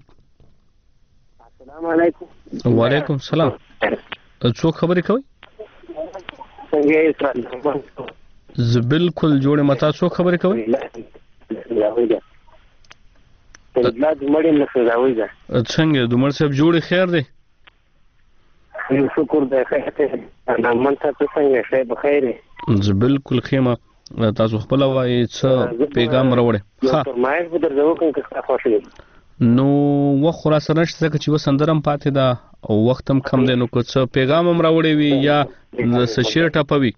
السلام علیکم وعلیکم السلام څوک خبرې کوي څنګه یې زه بالکل جوړه متا څوک خبرې کوي څنګه دومره صاحب جوړه خیر دی شکر دی خیر ته من تاسو څنګه شه بخیر زه بالکل خیمه تاسو خپل وایي څه پیغام راوړې ها فرمایش به درځو کوم که تاسو خوښی نو وخت را سره نشته چې وسندرم پاتې دا او وخت هم کم دی نو که څه پیغام هم راوړې وي یا څه شیر ټاپوي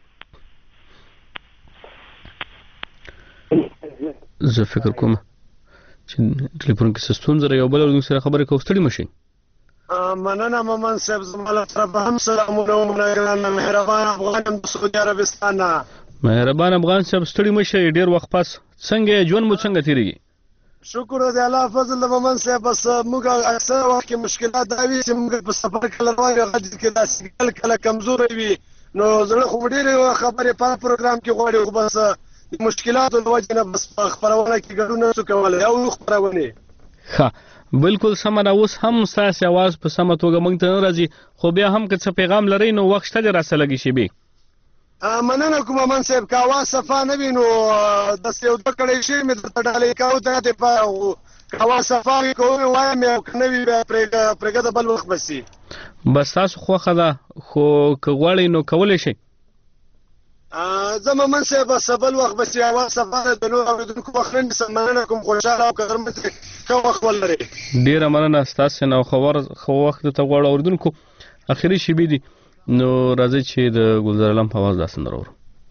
زه فکر کوم چې ټلیفون کې ستونزه یو بل ورو سره خبرې کوو ستړي مشي مننه مومن صاحب زموږ طرف هم سلامونه ومنګران مهربان افغان د سعودي عربستان مهربان افغان صاحب ستړي مشي ډیر وخت پس څنګه ژوند مو څنګه تیریږي شکر دی الله فضل د مومن صاحب بس موږ اکثر وخت کې مشکلات دا وي چې موږ په سفر کې لروي غږ کې دا سیګنال کله کمزوري وي نو زړه خو ډېر خبرې په پروګرام کې غواړي خو بس مشکلاتو د وجه نه بس خبرونه کې ګډون نه څه کولای او خبرونه ها بالکل سم نه اوس هم ساس आवाज په سم توګه مونږ ته راځي خو بیا هم که څه پیغام لري نو وخت ته راسه لګی شي به مننه کوم من صاحب کا आवाज صفا نه وینو د سیو د کړي شي مې ته ډالې کاو ته ته په هوا صفا وي کوي وایم یو کنه وی پرېګه پرېګه د بل وخت بسي بس تاسو خوخه ده خو که غواړئ نو کولی شئ زما من صاحب بس بل وخت بسي هوا صفا د نور اوریدونکو وخت نه سمانه کوم خوشاله او قدر مته ښه وخت ولري ډیره مننه ستاسو نو خبر خو وخت ته غواړم اوریدونکو اخري شی بي دي نو راځي چې د ګلزار علم په आवाज داسن درو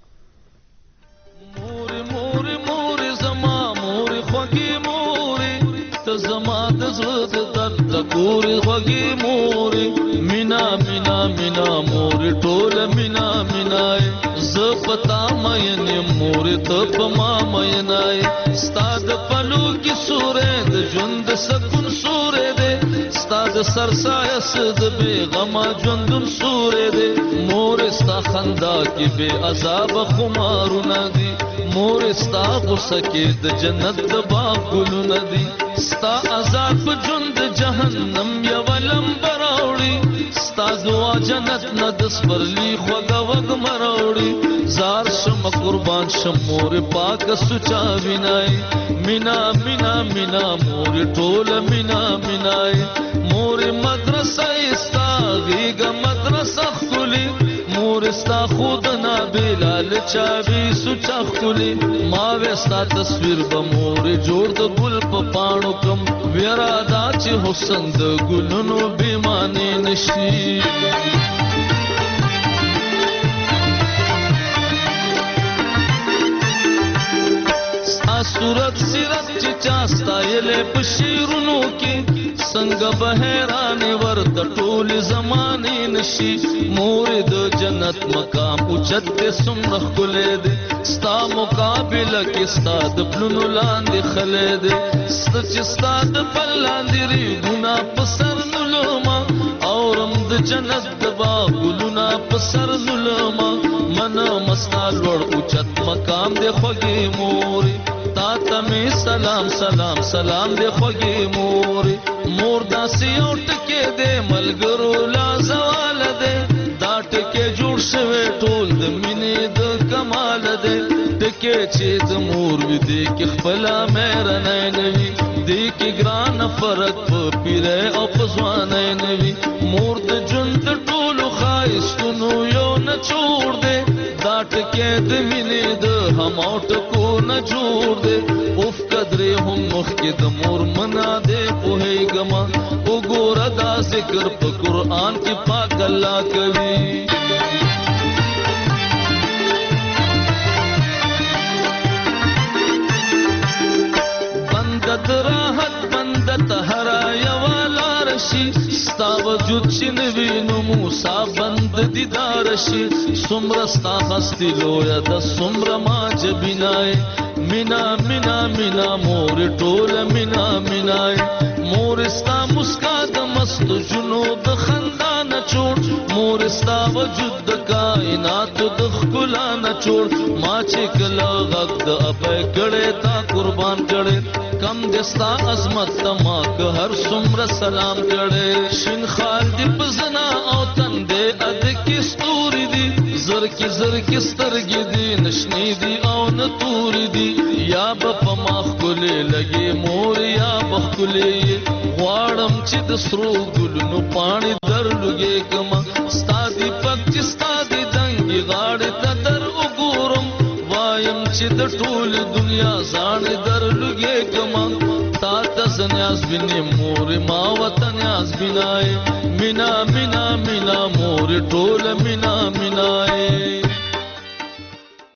زما د زړه د درد کورې خوږې مورې مینا مینا مینا مورې ټوله مینا مینای زه پتا مینې مورې ته په ما مینای ستا د پلو کې سورې د ژوند سکون سورې دی ستا د سر سایه د بې غمه ژوندون سورې دی مورې ستا خندا کې بې عذابه خمارونه دي مورې ستا غوسه کې د جنت د باغ ګلونه دي ستا عذاب په ژوند جهنم یو لمبه راوړي ستا دعا جنت نه د سپرلي خوږه وږمه راوړي زار شم قربان شم مورې پاکه سوچا وینای مینا مینا مینا مورې ټوله مینا مینای مورې مدرسه یې ستا غېږه مدرسه ښکلي مورې ستا خود نه بلال چاوي سوچا ښکلي ما وې ستا تصویر به مورې جوړ د ګل په پاڼو کم ویرا دا چې حسن د ګلونو بیمانې نشي ستا صورت سیرت چې چا ستایلې په شعرونو کې څنګه به حیرانې ورته ټولې زمانې نشي مورې د جنت مقام اوچت دی څومره ښکلی دی ستا مقابله کې ستا د پلونو لاندې خلی دی سته چې ستا د پل لاندې ریګونه په سر نلومه اورم د جنت د باغ ګلونه په سر نلومه منمه ستا لوړ اوچت مقام دی خوږې مورې تا ته مې سلام سلام سلام دی خوږې مورې مور داسې یو ټکې دی ملګرو لا زواله دی دا ټکې جوړ شوی ټول د مینې د کماله دی ټکې چې د مور وي دی کې خپله مهرنی نه وي دی کې ګرانه فرق په پیری او په ځوانۍ نه وي مور د ژوند د ټولو ښایستونو یو نچوړ دی دا ټکې د مینې د همو ټکو نه جوړ دی اوف قدرې هم مخکې د مور منا دی پوهېږمه وګوره دا ذکر په قرآن کې پاک الله کوي بنده د راحت بنده ته هره یوه لاره شي ستا وجود چې نه وي نو موسی بند دیدار شي څومره ستا هستي لویه ده څومره ما جبینای مینا مینا مینا مورې ټوله مینا مینای مورې ستا مسکا د مستو جنو د خندا نه چوړ مورې ستا وجود د کائناتو د ښکلا نه چوړ ما چې کله غږ د ابۍ کړی تا قربان کړی کم دستا عظمت ته ما که هر څومره سلام کړی شین خال دې په زنا او تندې اد کې ستوري دي زر کې زر کې سترګې دي نشنې دي او نه توري دي یا به په ما ښکلې لګې مور یا به ښکلې غواړم چې د سرو ګلونو پاڼې در لږې کړمه ستا دي پک چې ستا دي دنګې غاړې ته در وګورم وایم چې د ټول دنیا زاڼې در لږې کړمه تا ته زه نیاز بینې مورې ما ورته نیاز بینای مینا مینا مینا مورې ټوله مینا مینای